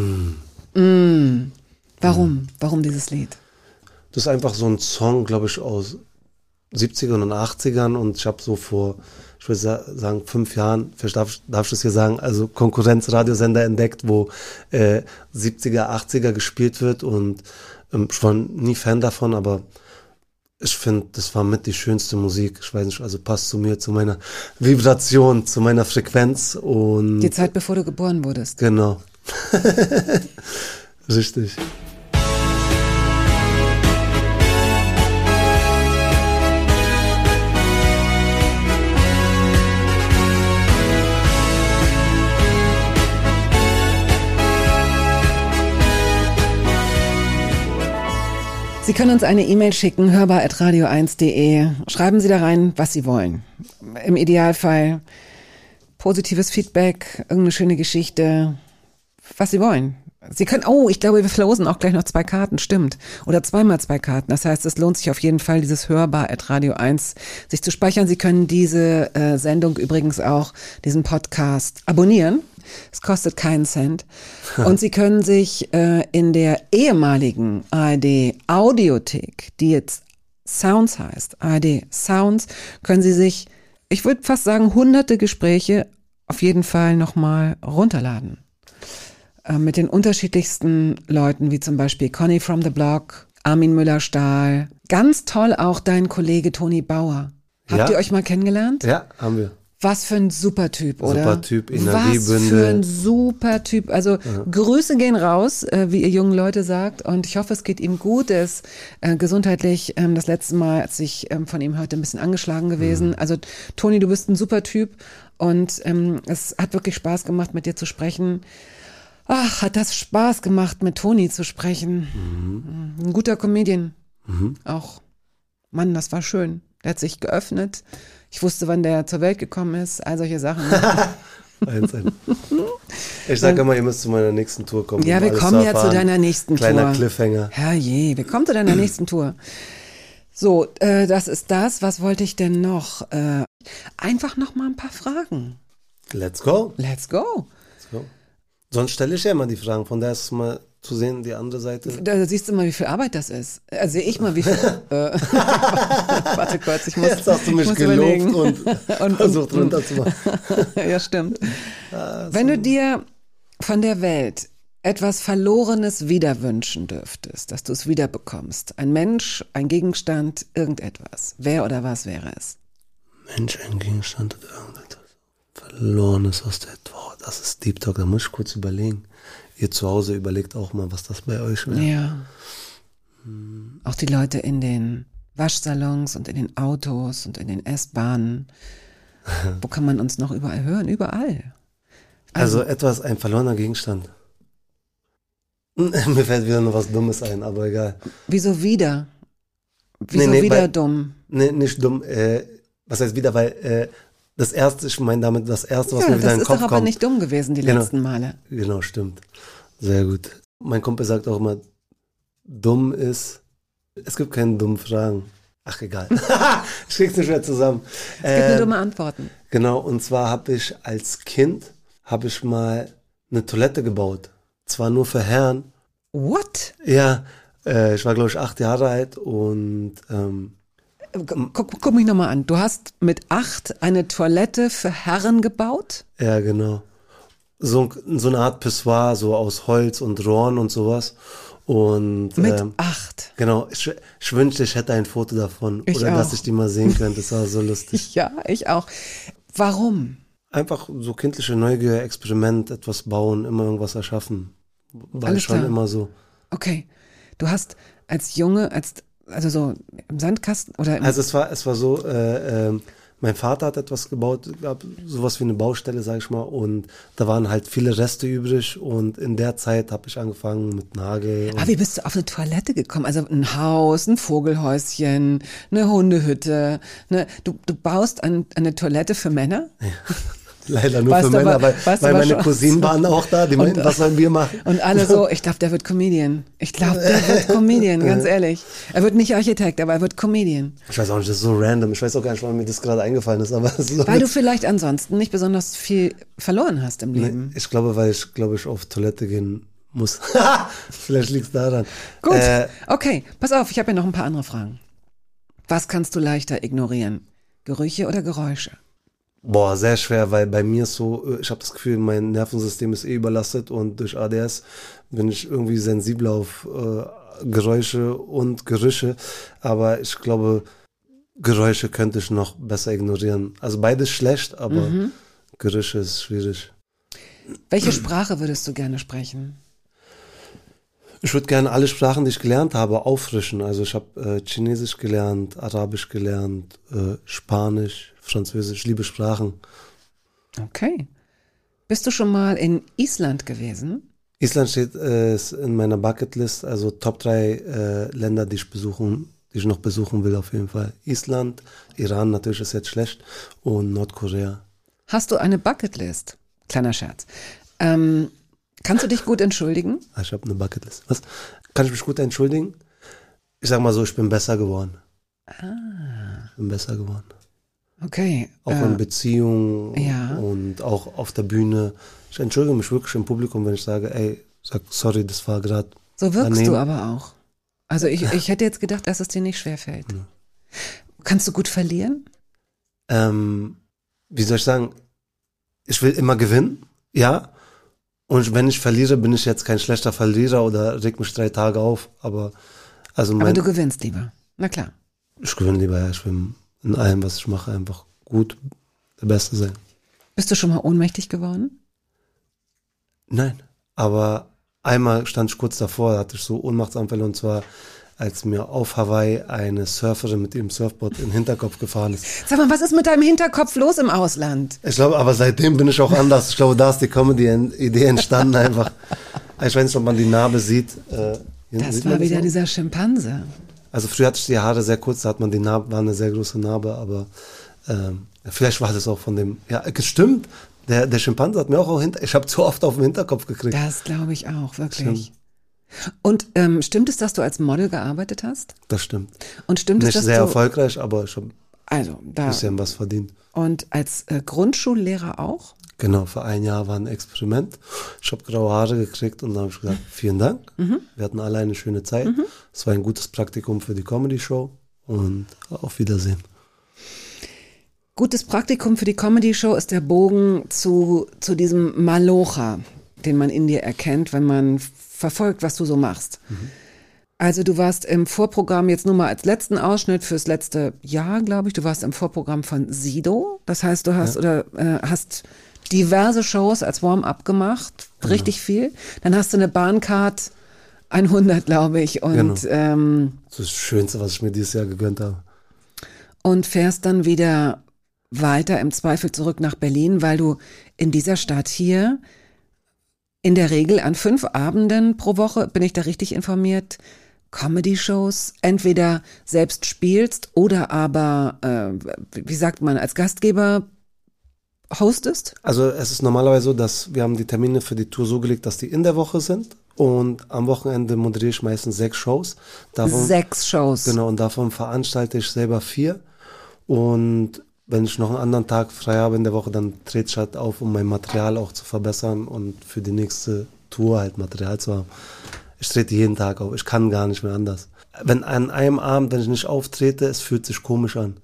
D: Warum? Warum dieses Lied?
B: Das ist einfach so ein Song, glaube ich, aus 70ern und 80ern und ich habe so vor, ich würde sagen, 5 Jahren, vielleicht darf ich das hier sagen, also Konkurrenzradiosender entdeckt, wo 70er, 80er gespielt wird und ich war nie Fan davon, aber ich finde, das war mit die schönste Musik. Ich weiß nicht, also passt zu mir, zu meiner Vibration, zu meiner Frequenz und...
D: Die Zeit, bevor du geboren wurdest.
B: Genau. Richtig.
D: Sie können uns eine E-Mail schicken, hörbar@radio1.de. Schreiben Sie da rein, was Sie wollen. Im Idealfall positives Feedback, irgendeine schöne Geschichte, was Sie wollen. Sie können, ich glaube, wir verlosen auch gleich noch 2 Karten, stimmt. Oder 2x2 Karten. Das heißt, es lohnt sich auf jeden Fall, dieses hörbar@radio1 sich zu speichern. Sie können diese Sendung übrigens auch, diesen Podcast abonnieren. Es kostet keinen Cent. Und Sie können sich in der ehemaligen ARD Audiothek, die jetzt Sounds heißt, ARD Sounds, können Sie sich, ich würde fast sagen, hunderte Gespräche auf jeden Fall nochmal runterladen. Mit den unterschiedlichsten Leuten, wie zum Beispiel Conny from the Block, Armin Müller-Stahl. Ganz toll auch dein Kollege Toni Bauer. Habt ihr euch mal kennengelernt?
B: Ja, haben wir.
D: Was für ein super Typ, oder?
B: Super Typ, Energiebündel.
D: Was für ein super Typ. Also Grüße gehen raus, wie ihr jungen Leute sagt. Und ich hoffe, es geht ihm gut. Er ist gesundheitlich das letzte Mal, als ich von ihm hörte, ein bisschen angeschlagen gewesen. Also Toni, du bist ein super Typ. Und es hat wirklich Spaß gemacht, mit dir zu sprechen. Ach, hat das Spaß gemacht, mit Toni zu sprechen. Ein guter Comedian. Auch. Mann, das war schön. Der hat sich geöffnet. Ich wusste, wann der zur Welt gekommen ist. All solche Sachen.
B: Ich sage immer, ihr müsst zu meiner nächsten Tour kommen.
D: Ja, wir kommen ja zu deiner nächsten Tour.
B: Kleiner Cliffhanger.
D: Herrje, wir kommen zu deiner nächsten Tour. So, das ist das. Was wollte ich denn noch? Einfach noch mal ein paar Fragen.
B: Let's go.
D: Let's go.
B: Sonst stelle ich ja immer die Fragen. Von daher ist es mal zu sehen, die andere Seite.
D: Da siehst du mal, wie viel Arbeit das ist. Sehe ich mal, wie viel... warte kurz, ich muss...
B: Jetzt hast du mich gelobt und versucht runterzumachen.
D: Ja, stimmt. Wenn du dir von der Welt etwas Verlorenes wieder wünschen dürftest, dass du es wiederbekommst, ein Mensch, ein Gegenstand, irgendetwas, wer oder was wäre es?
B: Mensch, ein Gegenstand oder irgendetwas Verlorenes aus der... Boah, das ist Deep Talk, da muss ich kurz überlegen. Ihr zu Hause überlegt auch mal, was das bei euch wäre.
D: Ja. Auch die Leute in den Waschsalons und in den Autos und in den S-Bahnen. Wo kann man uns noch überall hören? Überall.
B: Also etwas, ein verlorener Gegenstand. Mir fällt wieder noch was Dummes ein, aber egal.
D: Wieso wieder? Wieso wieder dumm?
B: Nee, nicht dumm. Was heißt wieder, weil das Erste, ich meine damit das Erste, was mir wieder in den Kopf kommt.
D: Das ist doch aber nicht dumm gewesen, die letzten Male.
B: Genau, stimmt. Sehr gut. Mein Kumpel sagt auch immer, dumm ist, es gibt keine dummen Fragen. Ach, egal. Ich krieg's nicht mehr zusammen.
D: Es gibt nur dumme Antworten.
B: Genau, und zwar habe ich als Kind, mal eine Toilette gebaut. Zwar nur für Herren.
D: What?
B: Ja, ich war, glaube ich, 8 Jahre alt und...
D: Guck mich nochmal an. Du hast mit 8 eine Toilette für Herren gebaut?
B: Ja, genau. So eine Art Pissoir, so aus Holz und Rohren und sowas. Und,
D: mit 8?
B: Genau. Ich wünschte, ich hätte ein Foto davon. Dass ich die mal sehen könnte. Das war so lustig.
D: Ja, ich auch. Warum?
B: Einfach so kindliche Neugier, Experiment, etwas bauen, immer irgendwas erschaffen. War
D: Alles
B: schon
D: klar.
B: immer so.
D: Okay. Du hast als Junge, also so im Sandkasten oder im
B: Also es war so, mein Vater hat etwas gebaut, gab sowas wie eine Baustelle, sag ich mal, und da waren halt viele Reste übrig und in der Zeit habe ich angefangen mit Nagel.
D: wie bist du auf eine Toilette gekommen? Also ein Haus, ein Vogelhäuschen, eine Hundehütte. Du baust eine Toilette für Männer?
B: Leider nur
D: Weißt
B: für
D: du
B: Männer,
D: aber- weißt du
B: weil
D: aber
B: meine
D: schon-
B: Cousinen waren auch da, die meinten, was sollen wir machen?
D: Und alle so, ich glaube, der wird Comedian. Ich glaube, der wird Comedian, ganz ehrlich. Er wird nicht Architekt, aber er wird Comedian.
B: Ich weiß auch nicht, das ist so random. Ich weiß auch gar nicht, warum mir das gerade eingefallen ist. Aber es ist so
D: Weil du vielleicht ansonsten nicht besonders viel verloren hast im Leben.
B: Nee, ich glaube, weil ich auf Toilette gehen muss. Vielleicht liegt es daran.
D: Gut, okay, pass auf, ich habe ja noch ein paar andere Fragen. Was kannst du leichter ignorieren? Gerüche oder Geräusche?
B: Boah, sehr schwer, weil bei mir ist so, ich habe das Gefühl, mein Nervensystem ist überlastet und durch ADS bin ich irgendwie sensibler auf Geräusche und Gerüche. Aber ich glaube, Geräusche könnte ich noch besser ignorieren. Also beides schlecht, aber Gerüche ist schwierig.
D: Welche Sprache würdest du gerne sprechen?
B: Ich würde gerne alle Sprachen, die ich gelernt habe, auffrischen. Also ich habe Chinesisch gelernt, Arabisch gelernt, Spanisch, Französisch, ich liebe Sprachen.
D: Okay. Bist du schon mal in Island gewesen?
B: Island steht ist in meiner Bucketlist, also Top 3 Länder, die ich noch besuchen will auf jeden Fall. Island, Iran natürlich ist jetzt schlecht und Nordkorea.
D: Hast du eine Bucketlist? Kleiner Scherz. Kannst du dich gut entschuldigen?
B: Ich habe eine Bucketlist. Was? Kann ich mich gut entschuldigen? Ich sag mal so, ich bin besser geworden. Ich bin besser geworden.
D: Okay.
B: Auch in Beziehungen
D: ja.
B: und auch auf der Bühne. Ich entschuldige mich wirklich im Publikum, wenn ich sage, ey, sorry, das war gerade.
D: So wirkst du aber auch. Also ich hätte jetzt gedacht, dass es dir nicht schwerfällt. Ja. Kannst du gut verlieren?
B: Wie soll ich sagen? Ich will immer gewinnen, ja. Und wenn ich verliere, bin ich jetzt kein schlechter Verlierer oder reg mich 3 Tage auf. Aber
D: du gewinnst lieber. Na klar.
B: Ich gewinne lieber, ja. Ich will in allem, was ich mache, einfach gut der Beste sein.
D: Bist du schon mal ohnmächtig geworden?
B: Nein. Aber einmal stand ich kurz davor, da hatte ich so Ohnmachtsanfälle, und zwar, als mir auf Hawaii eine Surferin mit ihrem Surfboard in den Hinterkopf gefahren ist.
D: Sag mal, was ist mit deinem Hinterkopf los im Ausland?
B: Ich glaube, aber seitdem bin ich auch anders. Ich glaube, da ist die Comedy-Idee entstanden einfach. Ich weiß nicht, ob man die Narbe sieht.
D: Das war wieder dieser Schimpanse.
B: Also früher hatte ich die Haare sehr kurz, da hat man die Narbe, war eine sehr große Narbe, aber vielleicht war das auch von dem, ja, gestimmt. Der Schimpanse hat mir auch ich habe zu oft auf den Hinterkopf gekriegt.
D: Das glaube ich auch, wirklich.
B: Stimmt.
D: Und stimmt es, dass du als Model gearbeitet hast?
B: Das stimmt.
D: Und stimmt
B: Nicht
D: es, dass
B: sehr
D: du
B: erfolgreich, aber ich habe
D: ein
B: bisschen was verdient.
D: Und als Grundschullehrer auch?
B: Genau, für 1 Jahr war ein Experiment. Ich habe graue Haare gekriegt und dann habe ich gesagt, vielen Dank. Wir hatten alle eine schöne Zeit. Es war ein gutes Praktikum für die Comedy-Show und auf Wiedersehen.
D: Gutes Praktikum für die Comedy-Show ist der Bogen zu diesem Malocha, den man in dir erkennt, wenn man verfolgt, was du so machst. Also du warst im Vorprogramm, jetzt nur mal als letzten Ausschnitt fürs letzte Jahr, glaube ich, du warst im Vorprogramm von Sido. Das heißt, du hast hast diverse Shows als Warm-up gemacht, richtig viel. Dann hast du eine Bahncard 100, glaube ich. Und,
B: das ist das Schönste, was ich mir dieses Jahr gegönnt habe.
D: Und fährst dann wieder weiter im Zweifel zurück nach Berlin, weil du in dieser Stadt hier in der Regel an 5 Abenden pro Woche, bin ich da richtig informiert, Comedy-Shows entweder selbst spielst oder aber, wie sagt man, als Gastgeber hostest?
B: Also es ist normalerweise so, dass wir haben die Termine für die Tour so gelegt, dass die in der Woche sind, und am Wochenende moderiere ich meistens 6 Shows.
D: 6 Shows?
B: Genau, und davon veranstalte ich selber 4, und wenn ich noch einen anderen Tag frei habe in der Woche, dann trete ich halt auf, um mein Material auch zu verbessern und für die nächste Tour halt Material zu haben. Ich trete jeden Tag auf, ich kann gar nicht mehr anders. Wenn an einem Abend, wenn ich nicht auftrete, es fühlt sich komisch an.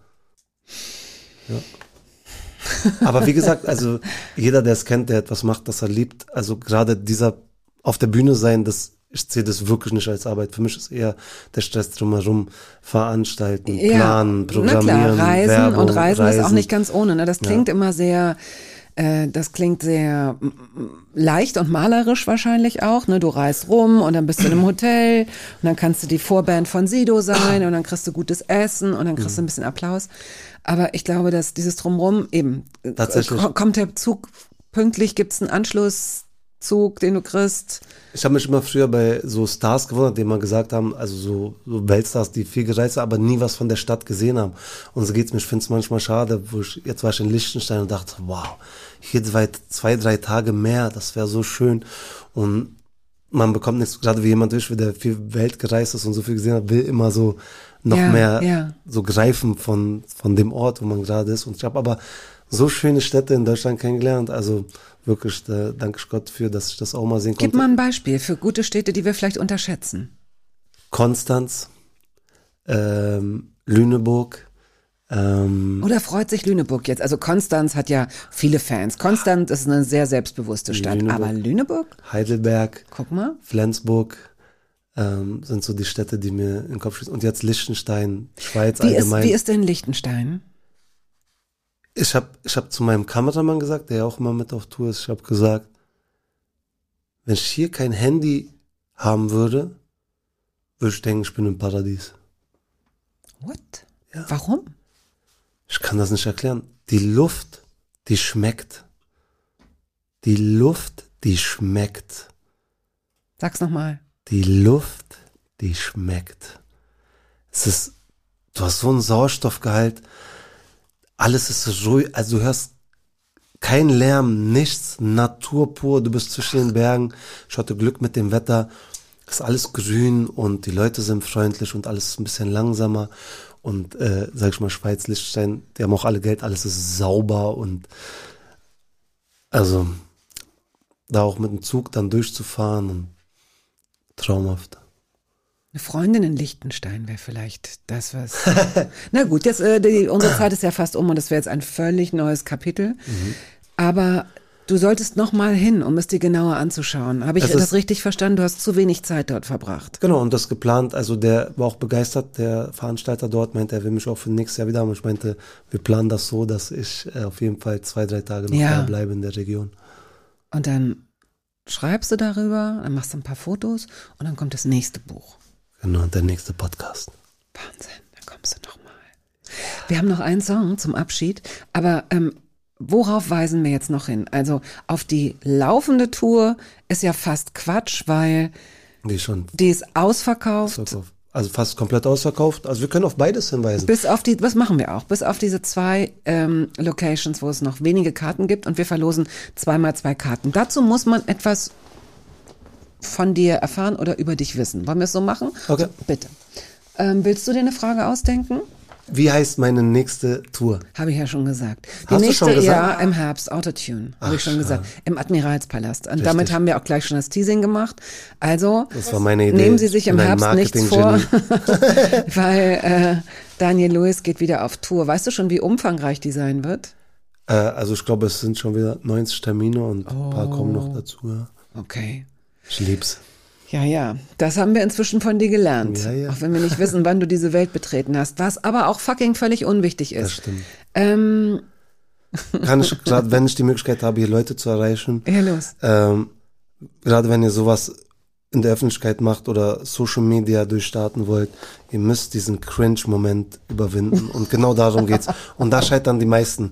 B: Ja. Aber wie gesagt, also jeder, der es kennt, der etwas macht, das er liebt, also gerade dieser auf der Bühne sein, ich sehe das wirklich nicht als Arbeit. Für mich ist eher der Stress drumherum, veranstalten, planen, programmieren,
D: na klar, Reisen
B: Werbung,
D: und Reisen ist auch nicht ganz ohne. Ne? Das klingt immer sehr Das klingt sehr leicht und malerisch wahrscheinlich auch. Ne? Du reist rum und dann bist du in einem Hotel und dann kannst du die Vorband von Sido sein und dann kriegst du gutes Essen und dann kriegst du ein bisschen Applaus. Aber ich glaube, dass dieses Drumherum eben, kommt der Zug pünktlich, gibt's einen Anschlusszug, den du kriegst.
B: Ich habe mich immer früher bei so Stars gewundert, die mal gesagt haben, also so Weltstars, die viel gereist haben, aber nie was von der Stadt gesehen haben. Und so geht's mir. Ich finde es manchmal schade, jetzt war ich in Liechtenstein und dachte, wow, hier 2-3 Tage mehr, das wäre so schön. Und man bekommt nichts, gerade wie jemand ist, der viel Welt gereist ist und so viel gesehen hat, will immer so noch mehr so greifen von dem Ort, wo man gerade ist. Und ich habe aber so schöne Städte in Deutschland kennengelernt, also wirklich, danke ich Gott für, dass ich das auch mal sehen konnte.
D: Gib mal ein Beispiel für gute Städte, die wir vielleicht unterschätzen.
B: Konstanz, Lüneburg.
D: Oder freut sich Lüneburg jetzt? Also Konstanz hat ja viele Fans. Konstanz ist eine sehr selbstbewusste Stadt. Aber Lüneburg?
B: Heidelberg.
D: Guck mal.
B: Flensburg. Sind so die Städte, die mir in den Kopf schießen. Und jetzt Liechtenstein, Schweiz allgemein.
D: Wie ist denn Liechtenstein?
B: Ich hab zu meinem Kameramann gesagt, der ja auch immer mit auf Tour ist, ich habe gesagt, wenn ich hier kein Handy haben würde ich denken, ich bin im Paradies.
D: What?
B: Ja.
D: Warum?
B: Ich kann das nicht erklären. Die Luft, die schmeckt. Die Luft, die schmeckt.
D: Sag's nochmal.
B: Die Luft, die schmeckt. Du hast so einen Sauerstoffgehalt. Alles ist ruhig, also du hörst kein Lärm, nichts, Natur pur, du bist zwischen den Bergen. Ich hatte Glück mit dem Wetter. Es ist alles grün und die Leute sind freundlich und alles ist ein bisschen langsamer. Und sag ich mal, Schweiz, Liechtenstein, die haben auch alle Geld, alles ist sauber und also da auch mit dem Zug dann durchzufahren und traumhaft.
D: Eine Freundin in Liechtenstein wäre vielleicht das, was... Na gut, jetzt, unsere Zeit ist ja fast um und das wäre jetzt ein völlig neues Kapitel. Mhm. Aber du solltest noch mal hin, um es dir genauer anzuschauen. Habe ich das richtig verstanden? Du hast zu wenig Zeit dort verbracht.
B: Genau, und das geplant. Also der war auch begeistert, der Veranstalter dort meinte, er will mich auch für nächstes Jahr wieder haben. Und ich meinte, wir planen das so, dass ich auf jeden Fall 2-3 Tage noch da bleibe in der Region.
D: Und dann schreibst du darüber, dann machst du ein paar Fotos und dann kommt das nächste Buch.
B: Genau, der nächste Podcast.
D: Wahnsinn, da kommst du noch mal. Wir haben noch einen Song zum Abschied, aber worauf weisen wir jetzt noch hin? Also auf die laufende Tour ist ja fast Quatsch, weil die ist ausverkauft.
B: Also fast komplett ausverkauft. Also wir können auf beides hinweisen.
D: Was machen wir auch? Bis auf diese 2 Locations, wo es noch wenige Karten gibt und wir verlosen 2x2 Karten. Dazu muss man etwas von dir erfahren oder über dich wissen. Wollen wir es so machen?
B: Okay.
D: Bitte. Willst du dir eine Frage ausdenken?
B: Wie heißt meine nächste Tour?
D: Habe ich ja schon gesagt.
B: Hast du schon gesagt?
D: Ja, im Herbst, Autotune, habe ich schon gesagt. Im Admiralspalast. Und richtig. Damit haben wir auch gleich schon das Teasing gemacht. Also,
B: das war meine Idee.
D: Nehmen Sie sich im Herbst nichts vor, weil Daniel Lewis geht wieder auf Tour. Weißt du schon, wie umfangreich die sein wird?
B: Also ich glaube, es sind schon wieder 90 Termine und ein paar kommen noch dazu. Ja.
D: Okay.
B: Ich lieb's.
D: Ja, das haben wir inzwischen von dir gelernt.
B: Ja.
D: Auch wenn wir nicht wissen, wann du diese Welt betreten hast. Was aber auch fucking völlig unwichtig ist.
B: Das stimmt. Kann ich, gerade wenn ich die Möglichkeit habe, hier Leute zu erreichen.
D: Ja, los.
B: Gerade wenn ihr sowas in der Öffentlichkeit macht oder Social Media durchstarten wollt, ihr müsst diesen Cringe-Moment überwinden. Und genau darum geht's. Und da scheitern die meisten.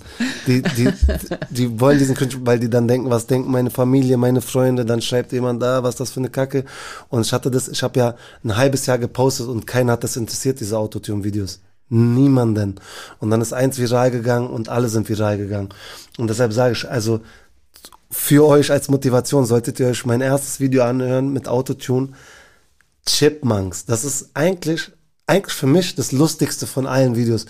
B: Die wollen diesen Cringe, weil die dann denken, was denkt meine Familie, meine Freunde, dann schreibt jemand da, was ist das für eine Kacke. Und ich habe ja ein halbes Jahr gepostet und keiner hat das interessiert, diese Autotune-Videos. Niemanden. Und dann ist eins viral gegangen und alle sind viral gegangen. Und deshalb sage ich, also für euch als Motivation solltet ihr euch mein erstes Video anhören mit Autotune. Chipmunks. Das ist eigentlich für mich das lustigste von allen Videos.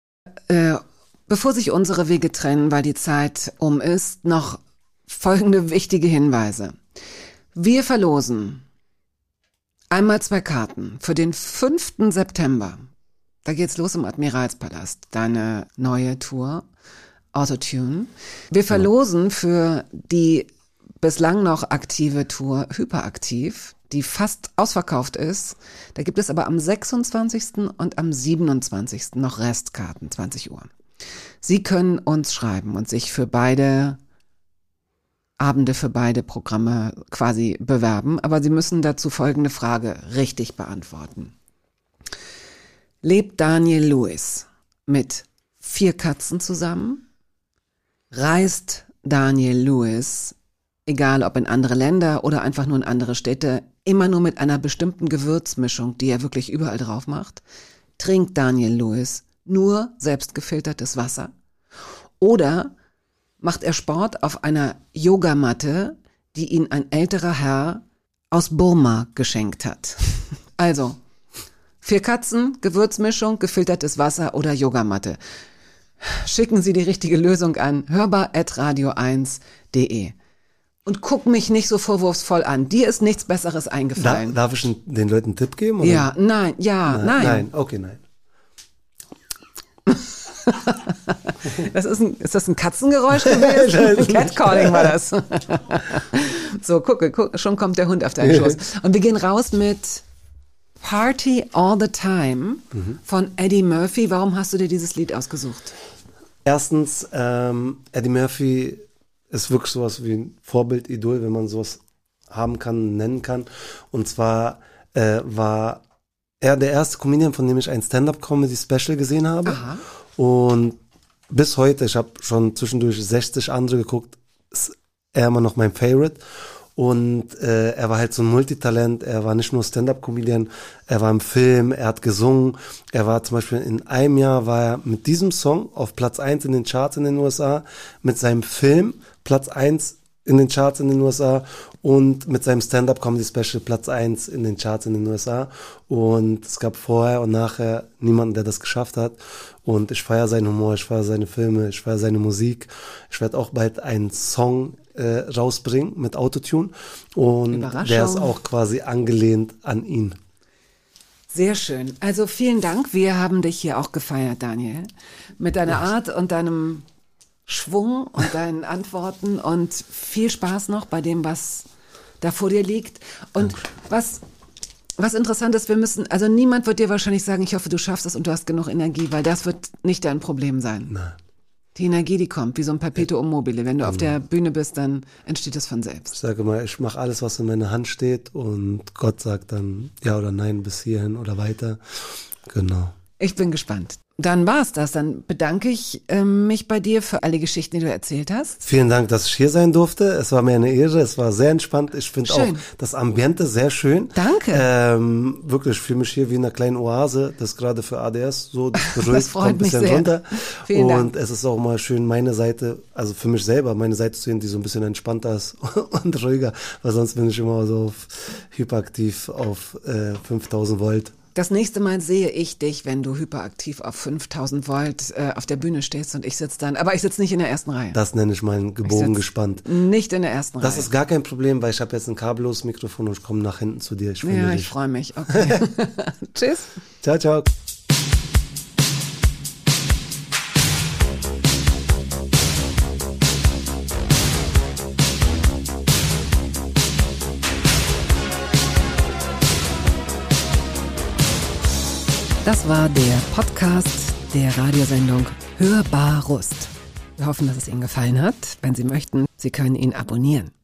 D: Bevor sich unsere Wege trennen, weil die Zeit um ist, noch folgende wichtige Hinweise. Wir verlosen einmal 2 Karten für den 5. September. Da geht's los im Admiralspalast. Deine neue Tour. Autotune. Wir verlosen für die bislang noch aktive Tour Hyperaktiv, die fast ausverkauft ist. Da gibt es aber am 26. und am 27. noch Restkarten, 20 Uhr. Sie können uns schreiben und sich für beide Abende für beide Programme quasi bewerben, aber Sie müssen dazu folgende Frage richtig beantworten. Lebt Daniel Lewis mit 4 Katzen zusammen? Reist Daniel Lewis, egal ob in andere Länder oder einfach nur in andere Städte, immer nur mit einer bestimmten Gewürzmischung, die er wirklich überall drauf macht? Trinkt Daniel Lewis nur selbstgefiltertes Wasser? Oder macht er Sport auf einer Yogamatte, die ihn ein älterer Herr aus Burma geschenkt hat? Also, 4 Katzen, Gewürzmischung, gefiltertes Wasser oder Yogamatte. Schicken Sie die richtige Lösung an hörbar@radio1.de. Und guck mich nicht so vorwurfsvoll an. Dir ist nichts Besseres eingefallen.
B: Darf ich den Leuten einen Tipp geben? Oder?
D: Ja, nein.
B: Nein, okay, nein.
D: Ist das ein Katzengeräusch gewesen? Catcalling war das. So, guck, schon kommt der Hund auf deinen Schoß. Und wir gehen raus mit Party All the Time von Eddie Murphy. Warum hast du dir dieses Lied ausgesucht?
B: Erstens, Eddie Murphy ist wirklich sowas wie ein Vorbild, Idol, wenn man sowas haben kann, nennen kann. Und zwar war er der erste Comedian, von dem ich ein Stand-Up-Comedy-Special gesehen habe. Aha. Und bis heute, ich habe schon zwischendurch 60 andere geguckt, ist er immer noch mein Favorite. Und er war halt so ein Multitalent, er war nicht nur Stand-Up-Comedian, er war im Film, er hat gesungen, er war zum Beispiel in einem Jahr war er mit diesem Song auf Platz 1 in den Charts in den USA, mit seinem Film Platz 1 in den Charts in den USA und mit seinem Stand-Up-Comedy-Special Platz 1 in den Charts in den USA. Und es gab vorher und nachher niemanden, der das geschafft hat. Und ich feiere seinen Humor, ich feiere seine Filme, ich feiere seine Musik. Ich werde auch bald einen Song rausbringen mit Autotune. Und der ist auch quasi angelehnt an ihn.
D: Sehr schön. Also vielen Dank. Wir haben dich hier auch gefeiert, Daniel. Mit deiner Art und deinem Schwung und deinen Antworten und viel Spaß noch bei dem, was da vor dir liegt. Und was interessant ist, also niemand wird dir wahrscheinlich sagen, ich hoffe, du schaffst es und du hast genug Energie, weil das wird nicht dein Problem sein.
B: Nein.
D: Die Energie, die kommt, wie so ein Perpetuum mobile. Wenn du auf der Bühne bist, dann entsteht es von selbst.
B: Ich sage mal, ich mache alles, was in meiner Hand steht und Gott sagt dann ja oder nein bis hierhin oder weiter. Genau.
D: Ich bin gespannt. Dann war's das. Dann bedanke ich mich bei dir für alle Geschichten, die du erzählt hast.
B: Vielen Dank, dass ich hier sein durfte. Es war mir eine Ehre. Es war sehr entspannt. Ich finde auch das Ambiente sehr schön.
D: Danke.
B: Wirklich, ich fühle mich hier wie in einer kleinen Oase. Das ist gerade für ADS so. Das beruhigt,
D: das freut
B: kommt ein bisschen
D: mich sehr.
B: runter.
D: Vielen Dank.
B: Und es ist auch mal schön, meine Seite, also für mich selber, meine Seite zu sehen, die so ein bisschen entspannter ist und ruhiger. Weil sonst bin ich immer so hyperaktiv auf 5000 Volt.
D: Das nächste Mal sehe ich dich, wenn du hyperaktiv auf 5000 Volt auf der Bühne stehst und ich sitze dann, aber ich sitze nicht in der ersten Reihe.
B: Das nenne ich mal gebogen gespannt.
D: Nicht in der ersten Reihe.
B: Das ist gar kein Problem, weil ich habe jetzt ein kabelloses Mikrofon und ich komme nach hinten zu dir.
D: Ich freue mich. Okay. Tschüss.
B: Ciao, ciao.
D: Das war der Podcast der Radiosendung Hörbar Rust. Wir hoffen, dass es Ihnen gefallen hat. Wenn Sie möchten, Sie können ihn abonnieren.